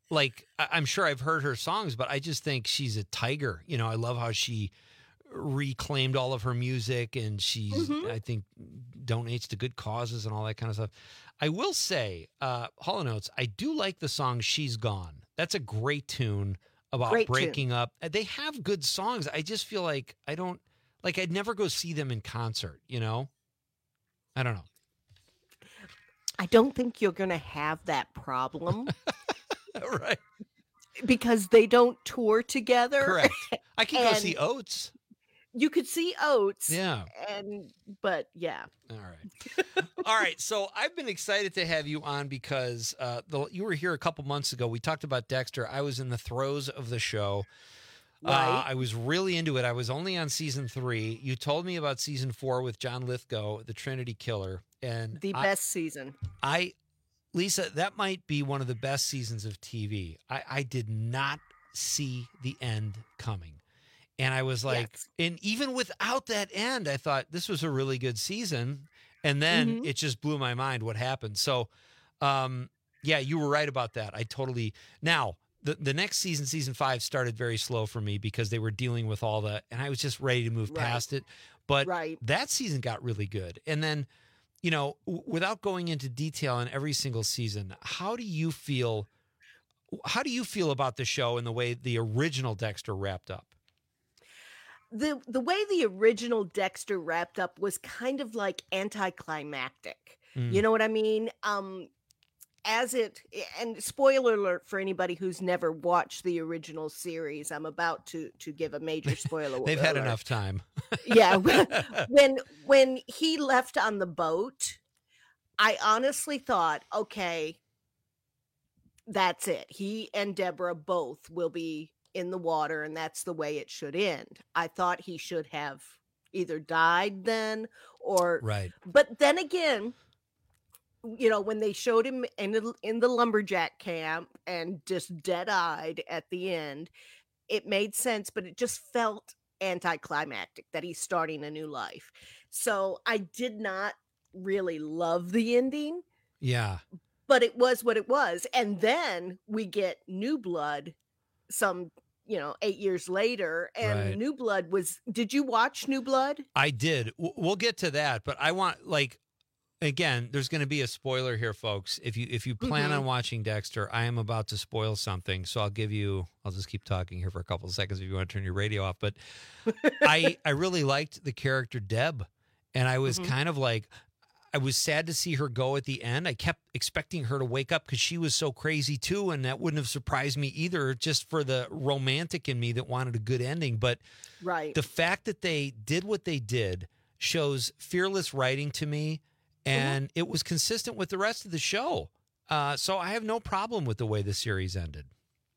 like, I'm sure I've heard her songs, but I just think she's a tiger. You know, I love how she reclaimed all of her music, and she's, I think, donates to good causes and all that kind of stuff. I will say, Hall & Oates, I do like the song She's Gone. That's a great tune about breaking up. They have good songs. I just feel like I'd never go see them in concert, you know? I don't know. I don't think you're going to have that problem. Right. Because they don't tour together. Correct. I can go see Oates. You could see Oates. Yeah. But yeah. All right. All right. So I've been excited to have you on because you were here a couple months ago. We talked about Dexter. I was in the throes of the show. Right. I was really into it. I was only on season 3. You told me about season 4 with John Lithgow, the Trinity Killer. And the best season. Lisa, that might be one of the best seasons of TV. I did not see the end coming. And I was like, and even without that end, I thought this was a really good season. And then it just blew my mind what happened. So, yeah, you were right about that. Now, the next season, season 5, started very slow for me because they were dealing with all and I was just ready to move past it. But that season got really good. And then, you know, without going into detail on every single season, how do you feel about the show and the way the original Dexter wrapped up? The way the original Dexter wrapped up was kind of like anticlimactic. You know what I mean? And spoiler alert for anybody who's never watched the original series, I'm about to give a major spoiler alert. They've had enough time. Yeah. When he left on the boat, I honestly thought, okay, that's it. He and Deborah both will be in the water, and that's the way it should end. I thought he should have either died then or but then again, you know, when they showed him in the lumberjack camp and just dead-eyed at the end, it made sense, but it just felt anticlimactic that he's starting a new life. So I did not really love the ending. Yeah. But it was what it was. And then we get New Blood some 8 years later, and New Blood did you watch New Blood? I did. We'll get to that, but I want, again, there's going to be a spoiler here, folks. If you plan on watching Dexter, I am about to spoil something, so I'll just keep talking here for a couple of seconds if you want to turn your radio off, but I really liked the character Deb, and I was kind of like, I was sad to see her go at the end. I kept expecting her to wake up because she was so crazy too, and that wouldn't have surprised me either, just for the romantic in me that wanted a good ending. But the fact that they did what they did shows fearless writing to me, and it was consistent with the rest of the show. So I have no problem with the way the series ended.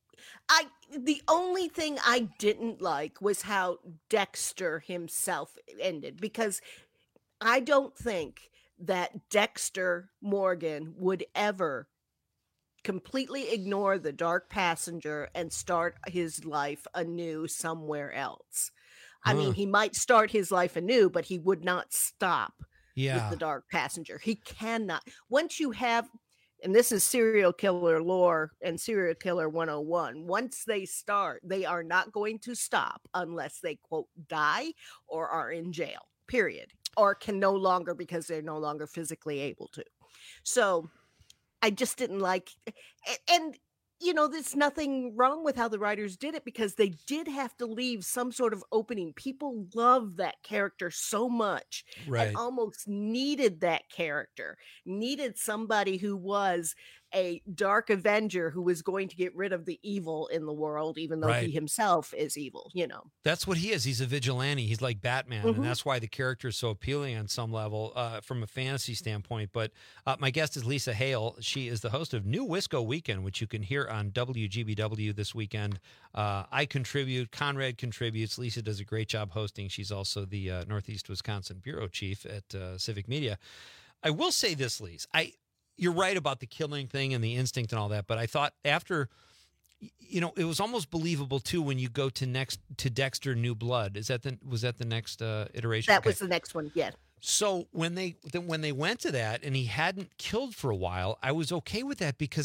The only thing I didn't like was how Dexter himself ended, because I don't think that Dexter Morgan would ever completely ignore the Dark Passenger and start his life anew somewhere else. I mean, he might start his life anew, but he would not stop with the Dark Passenger. He cannot. Once you have, and this is serial killer lore and serial killer 101, once they start, they are not going to stop unless they, quote, die or are in jail, period. Or can no longer, because they're no longer physically able to. So I just didn't like, and there's nothing wrong with how the writers did it, because they did have to leave some sort of opening. People love that character so much, and almost needed that character, needed somebody who was a dark avenger who was going to get rid of the evil in the world, even though he himself is evil, That's what he is. He's a vigilante. He's like Batman. And that's why the character is so appealing on some level from a fantasy standpoint. But my guest is Lisa Hale. She is the host of New Wisco Weekend, which you can hear on WGBW this weekend. I contribute. Conrad contributes. Lisa does a great job hosting. She's also the Northeast Wisconsin bureau chief at Civic Media. I will say this, Lisa. You're right about the killing thing and the instinct and all that, but I thought after, it was almost believable too when you go to Dexter New Blood. Was that the next iteration? That was the next one, yeah. So when they went to that and he hadn't killed for a while, I was okay with that, because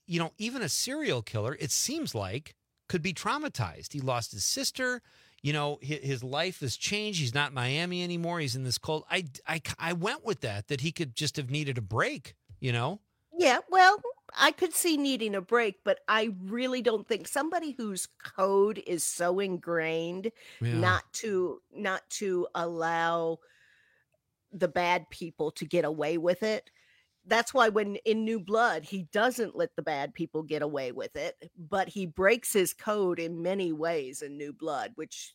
even a serial killer, it seems like, could be traumatized. He lost his sister. His life has changed. He's not in Miami anymore. He's in this cold. I went with that he could just have needed a break, Yeah, well, I could see needing a break, but I really don't think somebody whose code is so ingrained not to allow the bad people to get away with it. That's why when in New Blood, he doesn't let the bad people get away with it, but he breaks his code in many ways in New Blood, which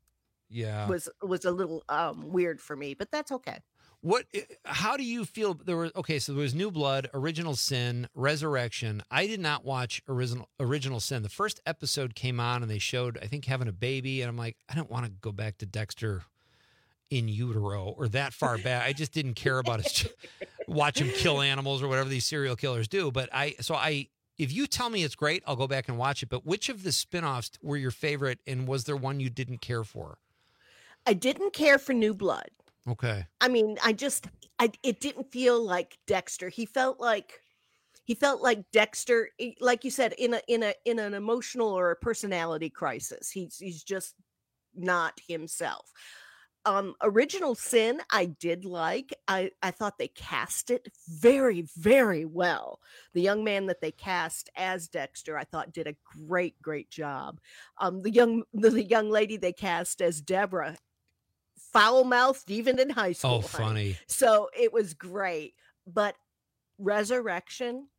was a little weird for me, but that's okay. How do you feel? There was New Blood, Original Sin, Resurrection. I did not watch Original Sin. The first episode came on and they showed, I think, having a baby, and I'm like, I don't want to go back to Dexter in utero or that far back. I just didn't care about watch him kill animals or whatever these serial killers do. But if you tell me it's great, I'll go back and watch it. But which of the spinoffs were your favorite, and was there one you didn't care for? I didn't care for New Blood. Okay. I mean, it didn't feel like Dexter. He felt like Dexter, like you said, in an emotional or a personality crisis. He's just not himself. Original Sin, I did like. I thought they cast it very, very well. The young man that they cast as Dexter, I thought did a great, great job. The young lady they cast as Deborah, foul-mouthed even in high school. Oh, funny. So it was great. But Resurrection,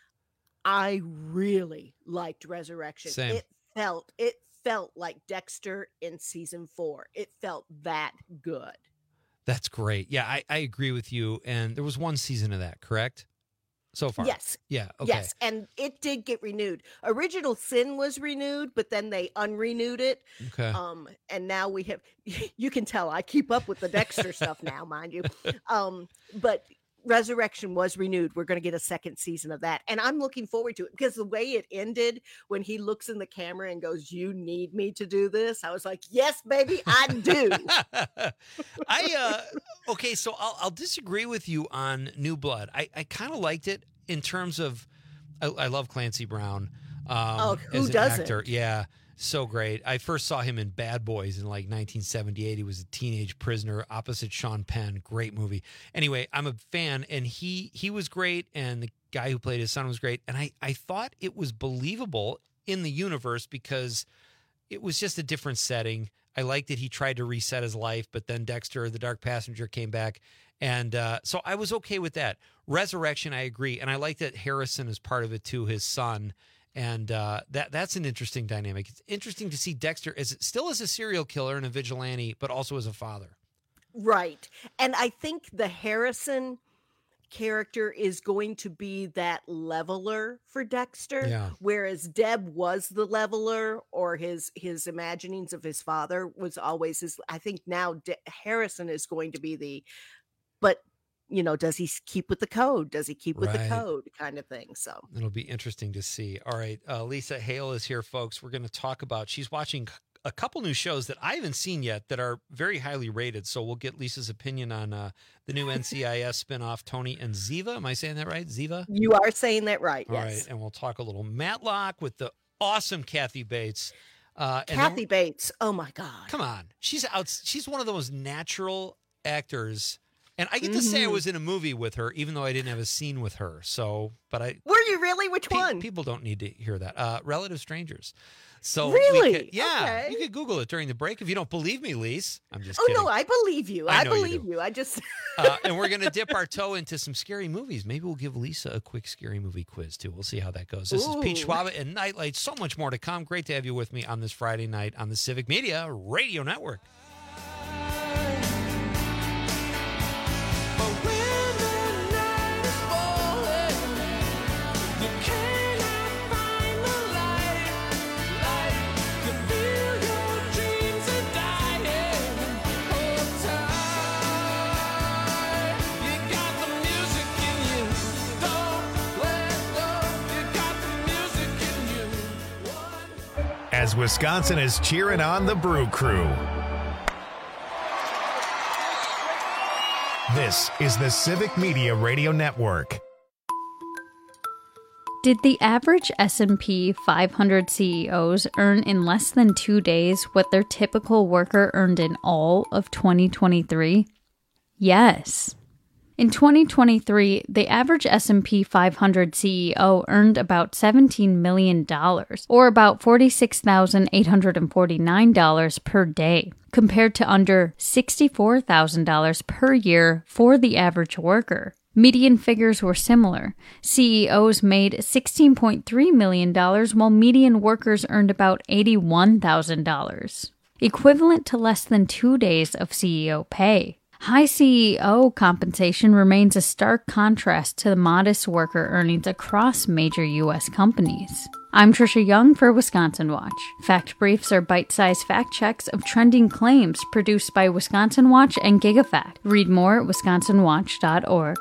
I really liked Resurrection. Same. It felt like Dexter in season 4. It felt that good. That's great. Yeah, I agree with you. And there was one season of that, correct? So far. Yes. Yeah. Okay. Yes. And it did get renewed. Original Sin was renewed, but then they unrenewed it. Okay. And now we have, you can tell I keep up with the Dexter stuff now, mind you. But Resurrection was renewed. We're going to get a second season of that. And I'm looking forward to it because the way it ended, when he looks in the camera and goes, "You need me to do this," I was like, yes, baby, I do. Okay, so I'll disagree with you on New Blood. I kind of liked it in terms of, I love Clancy Brown. Who as an doesn't? actor. Yeah. So great. I first saw him in Bad Boys in like 1978. He was a teenage prisoner opposite Sean Penn. Great movie. Anyway, I'm a fan, and he was great, and the guy who played his son was great. And I thought it was believable in the universe because it was just a different setting. I liked that he tried to reset his life, but then Dexter, the Dark Passenger, came back. And so I was okay with that. Resurrection, I agree. And I like that Harrison is part of it too, his son. And that's an interesting dynamic. It's interesting to see Dexter still as a serial killer and a vigilante, but also as a father. Right. And I think the Harrison character is going to be that leveler for Dexter, whereas Deb was the leveler, or his imaginings of his father was always his. I think now Harrison is going to be but does he keep with the code? Does he keep with the code kind of thing? So it'll be interesting to see. All right. Lisa Hale is here, folks. We're going to talk about, she's watching a couple new shows that I haven't seen yet that are very highly rated. So we'll get Lisa's opinion on the new NCIS spinoff, Tony and Ziva. Am I saying that right? Ziva? You are saying that right. All yes. right. And we'll talk a little Matlock with the awesome Kathy Bates. Kathy Bates. Oh my God. Come on. She's one of those natural actors. And I get to say I was in a movie with her, even though I didn't have a scene with her. So, but were you really? Which one? People don't need to hear that. Relative Strangers. So really, okay. You could Google it during the break if you don't believe me, Lise. I'm just kidding. Oh no, I believe you. I believe you. I just. And we're gonna dip our toe into some scary movies. Maybe we'll give Lisa a quick scary movie quiz too. We'll see how that goes. This is Pete Schwab and Nightlight. So much more to come. Great to have you with me on this Friday night on the Civic Media Radio Network. As Wisconsin is cheering on the Brew Crew. This is the Civic Media Radio Network. Did the average S&P 500 CEOs earn in less than 2 days what their typical worker earned in all of 2023? Yes. In 2023, the average S&P 500 CEO earned about $17 million, or about $46,849 per day, compared to under $64,000 per year for the average worker. Median figures were similar. CEOs made $16.3 million, while median workers earned about $81,000, equivalent to less than 2 days of CEO pay. High CEO compensation remains a stark contrast to the modest worker earnings across major U.S. companies. I'm Trisha Young for Wisconsin Watch. Fact Briefs are bite-sized fact checks of trending claims produced by Wisconsin Watch and GigaFact. Read more at wisconsinwatch.org.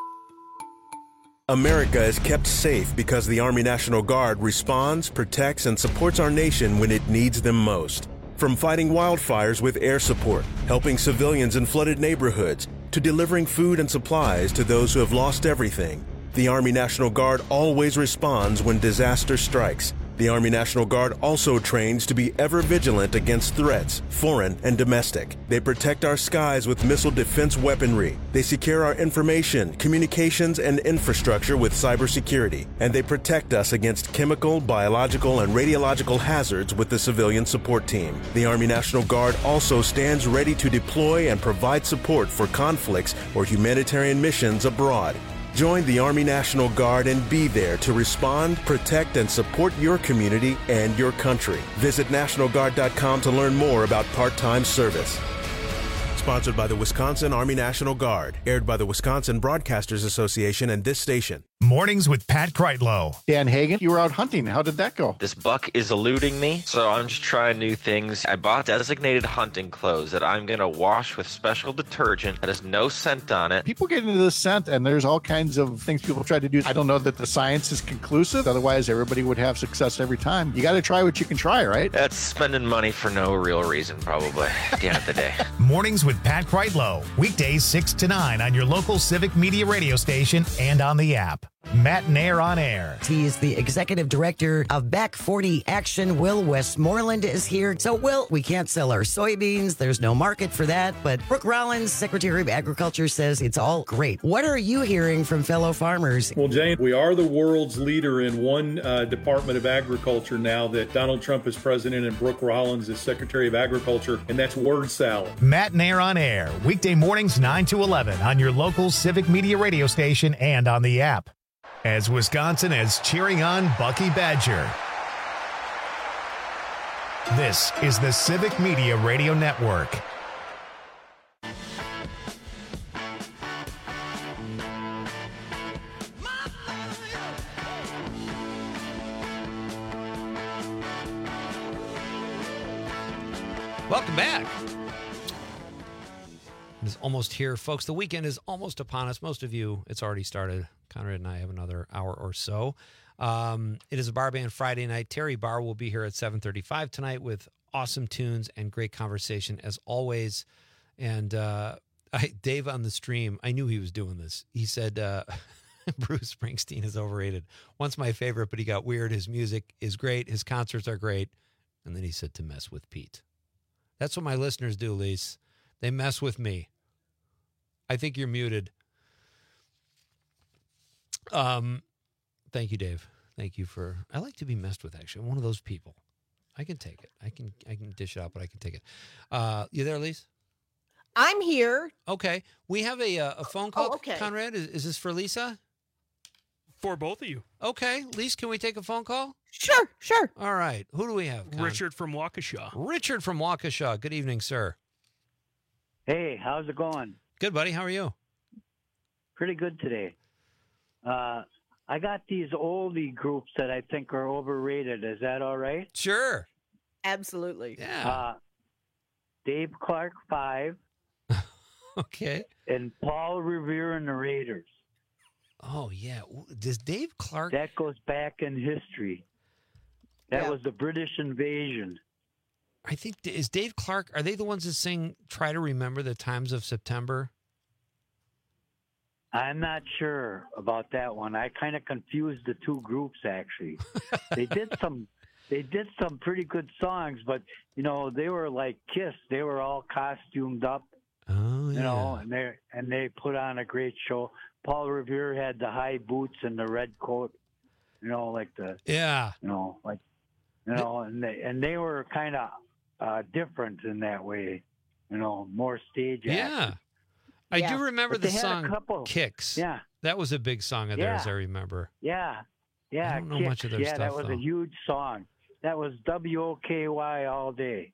America is kept safe because the Army National Guard responds, protects, and supports our nation when it needs them most. From fighting wildfires with air support, helping civilians in flooded neighborhoods, to delivering food and supplies to those who have lost everything, the Army National Guard always responds when disaster strikes. The Army National Guard also trains to be ever vigilant against threats, foreign and domestic. They protect our skies with missile defense weaponry. They secure our information, communications, and infrastructure with cybersecurity. And they protect us against chemical, biological, and radiological hazards with the civilian support team. The Army National Guard also stands ready to deploy and provide support for conflicts or humanitarian missions abroad. Join the Army National Guard and be there to respond, protect, and support your community and your country. Visit NationalGuard.com to learn more about part-time service. Sponsored by the Wisconsin Army National Guard. Aired by the Wisconsin Broadcasters Association and this station. Mornings with Pat Kreitlow. Dan Hagen, you were out hunting. How did that go? This buck is eluding me, so I'm just trying new things. I bought designated hunting clothes that I'm going to wash with special detergent that has no scent on it. People get into this scent, and there's all kinds of things people try to do. I don't know that the science is conclusive. Otherwise, everybody would have success every time. You got to try what you can try, right? That's spending money for no real reason, probably, at the end of the day. Mornings with Pat Kreitlow. Weekdays 6 to 9 on your local Civic Media radio station and on the app. Matt Nair on air. He is the executive director of Back 40 Action. Will Westmoreland is here. So, Will, we can't sell our soybeans. There's no market for that. But Brooke Rollins, Secretary of Agriculture, says it's all great. What are you hearing from fellow farmers? Well, Jane, we are the world's leader in one Department of Agriculture now that Donald Trump is president and Brooke Rollins is Secretary of Agriculture, and that's word salad. Matt Nair on air. Weekday mornings 9 to 11 on your local Civic Media radio station and on the app. As Wisconsin is cheering on Bucky Badger. This is the Civic Media Radio Network. Welcome back. It's almost here, folks. The weekend is almost upon us. Most of you, it's already started. Conrad and I have another hour or so. It is a Bar Band Friday night. Terry Barr will be here at 7:35 tonight with awesome tunes and great conversation as always. And Dave on the stream, I knew he was doing this. He said Bruce Springsteen is overrated. Once my favorite, but he got weird. His music is great. His concerts are great. And then he said to mess with Pete. That's what my listeners do, Lise. They mess with me. I think you're muted. Thank you, Dave. Thank you for. I like to be messed with. Actually, I'm one of those people. I can take it. I can dish it out, but I can take it. You there, Lise? I'm here. Okay, we have a phone call. Oh, okay. Conrad, is this for Lisa? For both of you. Okay, Lise, can we take a phone call? Sure. All right. Who do we have? Con? Richard from Waukesha. Richard from Waukesha. Good evening, sir. Hey, how's it going? Good, buddy. How are you? Pretty good today. I got these oldie groups that I think are overrated. Is that all right? Sure. Absolutely. Yeah. Dave Clark 5. Okay. And Paul Revere and the Raiders. Oh, yeah. Does Dave Clark... That goes back in history. That was the British invasion. I think, is Dave Clark, are they the ones that sing Try to Remember the Times of September? I'm not sure about that one. I kind of confused the two groups, actually. They did some pretty good songs, but they were like Kiss. They were all costumed up. Oh, yeah. And they put on a great show. Paul Revere had the high boots and the red coat. And they were kind of different in that way. More stage actors. Yeah. I do remember the song Kicks. Yeah. That was a big song of theirs, I remember. Yeah. I don't know much of their stuff, that was though. a huge song. That was WOKY all day.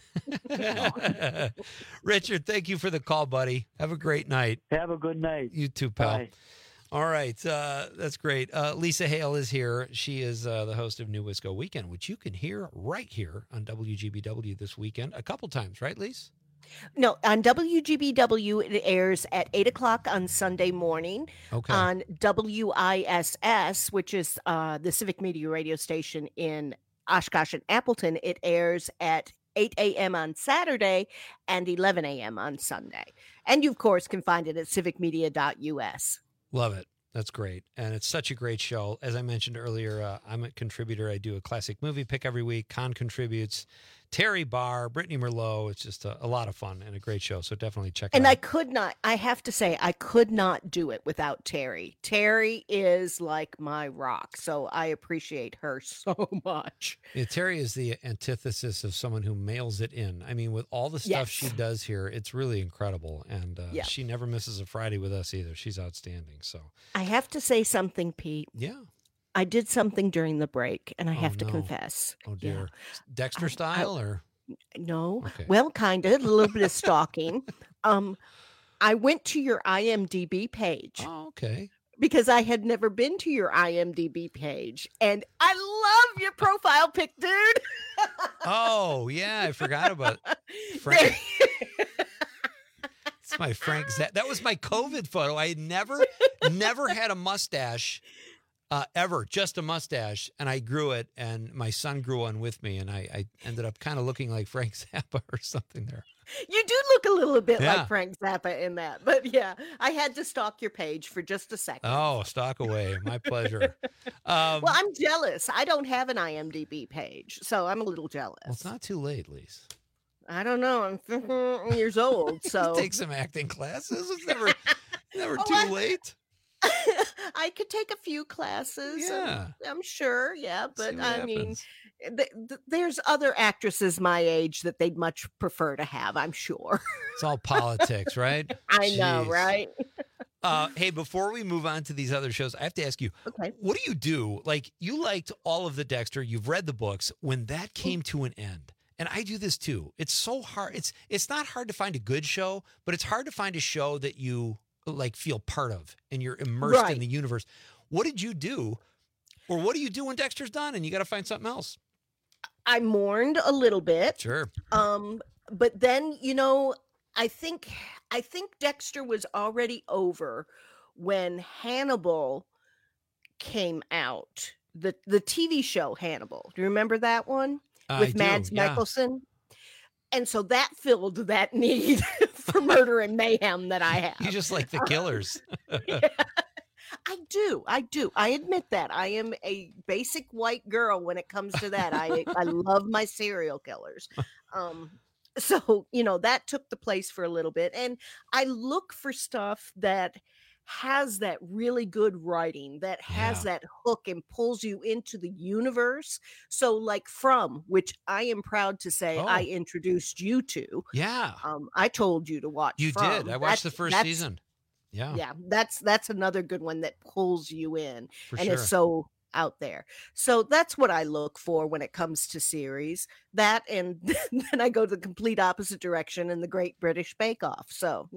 Richard, thank you for the call, buddy. Have a great night. Have a good night. You too, pal. Bye. All right. That's great. Lisa Hale is here. She is the host of New Wisco Weekend, which you can hear right here on WGBW this weekend a couple times, right, Lisa? No, on WGBW, it airs at 8 o'clock on Sunday morning. Okay. On WISS, which is the Civic Media radio station in Oshkosh and Appleton, it airs at 8 a.m. on Saturday and 11 a.m. on Sunday. And you, of course, can find it at civicmedia.us. Love it. That's great. And it's such a great show. As I mentioned earlier, I'm a contributor. I do a classic movie pick every week. Con contributes. Terry Barr, Brittany Merlot. It's just a lot of fun and a great show. So definitely check it out. I have to say, I could not do it without Terry. Terry is like my rock. So I appreciate her so much. Yeah, Terry is the antithesis of someone who mails it in. I mean, with all the stuff she does here, it's really incredible. And she never misses a Friday with us either. She's outstanding. So I have to say something, Pete. Yeah. I did something during the break, and I have to confess. Oh, dear. Dexter style or? No. Okay. Well, kind of. A little bit of stalking. I went to your IMDb page. Oh, okay. Because I had never been to your IMDb page. And I love your profile pic, dude. Oh, yeah. I forgot about Frank. It's my Frank Zappa. That was my COVID photo. I had never had a mustache. Ever, just a mustache, and I grew it, and my son grew one with me, and I ended up kind of looking like Frank Zappa or something there. You do look a little bit like Frank Zappa in that, but yeah, I had to stalk your page for just a second. Oh, stalk away. My pleasure. Well, I'm jealous. I don't have an IMDb page, so I'm a little jealous. Well, it's not too late, Lise. I don't know. I'm 15 years old, so take some acting classes. It's never too late. I could take a few classes. Yeah. I'm sure. Yeah. But I mean, there's other actresses my age that they'd much prefer to have, I'm sure. It's all politics, right? I know, right? Hey, before we move on to these other shows, I have to ask you, what do you do? Like, you liked all of the Dexter, you've read the books, when that came to an end. And I do this too. It's so hard. It's not hard to find a good show, but it's hard to find a show that you like feel part of and you're immersed in the universe. What did you do, or what do you do when Dexter's done and you got to find something else? I mourned a little bit. Sure. But then, I think Dexter was already over when Hannibal came out. The TV show Hannibal. Do you remember that one with Mads Mikkelsen? And so that filled that need for murder and mayhem that I have. You just like the killers. Yeah, I do. I admit that. I am a basic white girl when it comes to that. I love my serial killers. So, that took the place for a little bit. And I look for stuff that has that really good writing, that has that hook and pulls you into the universe. So like From, which I am proud to say I introduced you to. Yeah. I told you to watch You From. did. I watched the first season. Yeah. Yeah. That's another good one that pulls you in For and sure. is so out there. So that's what I look for when it comes to series. That, and then I go the complete opposite direction in the Great British Bake Off. So,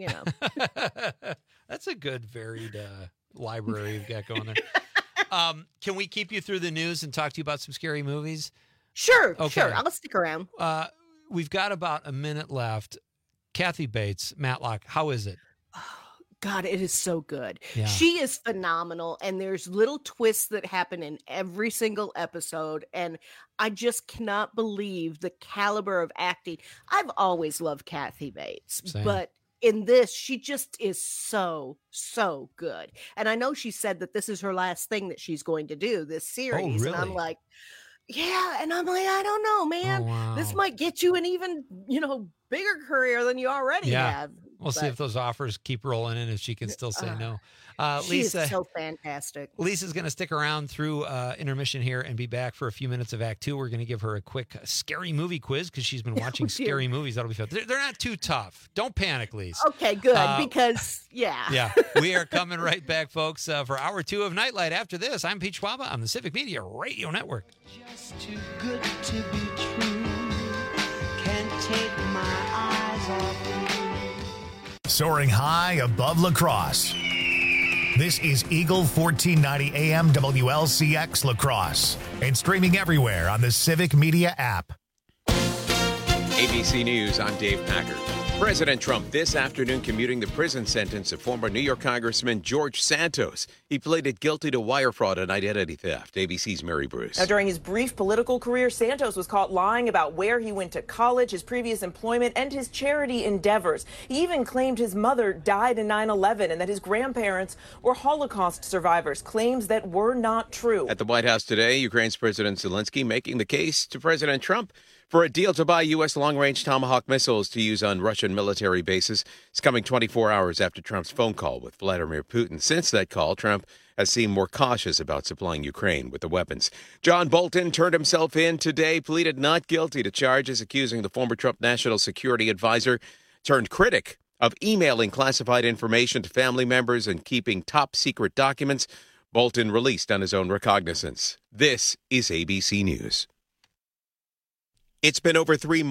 That's a good varied library you've got going there. Can we keep you through the news and talk to you about some scary movies? Sure. Okay. Sure. I'll stick around. We've got about a minute left. Kathy Bates, Matlock, how is it? God, it is so good. Yeah. She is phenomenal. And there's little twists that happen in every single episode. And I just cannot believe the caliber of acting. I've always loved Kathy Bates, Same. but in this, she just is so good. And I know she said that this is her last thing that she's going to do, this series. really? And I'm like, yeah. And I'm like, I don't know, man. Oh, wow. This might get you an even, bigger career than you already have. We'll see if those offers keep rolling in, if she can still say no. She's Lisa, so fantastic. Lisa's going to stick around through intermission here and be back for a few minutes of Act 2. We're going to give her a quick scary movie quiz because she's been watching scary movies. That'll be fun. They're not too tough. Don't panic, Lisa. Okay, good, because, Yeah, we are coming right back, folks, for Hour 2 of Nightlight. After this, I'm Pete Schwaba on the Civic Media Radio Network. Just too good to be true. Can't take my eyes off you. Soaring high above La Crosse. This is Eagle 1490 AM WLCX La Crosse and streaming everywhere on the Civic Media app. ABC News, I'm Dave Packard. President Trump this afternoon commuting the prison sentence of former New York Congressman George Santos. He pleaded guilty to wire fraud and identity theft. ABC's Mary Bruce. Now, during his brief political career, Santos was caught lying about where he went to college, his previous employment, and his charity endeavors. He even claimed his mother died in 9/11 and that his grandparents were Holocaust survivors, claims that were not true. At the White House today, Ukraine's President Zelensky making the case to President Trump for a deal to buy U.S. long-range Tomahawk missiles to use on Russian military bases. It's coming 24 hours after Trump's phone call with Vladimir Putin. Since that call, Trump has seemed more cautious about supplying Ukraine with the weapons. John Bolton turned himself in today, pleaded not guilty to charges accusing the former Trump national security advisor turned critic of emailing classified information to family members and keeping top-secret documents. Bolton released on his own recognizance. This is ABC News. It's been over 3 months.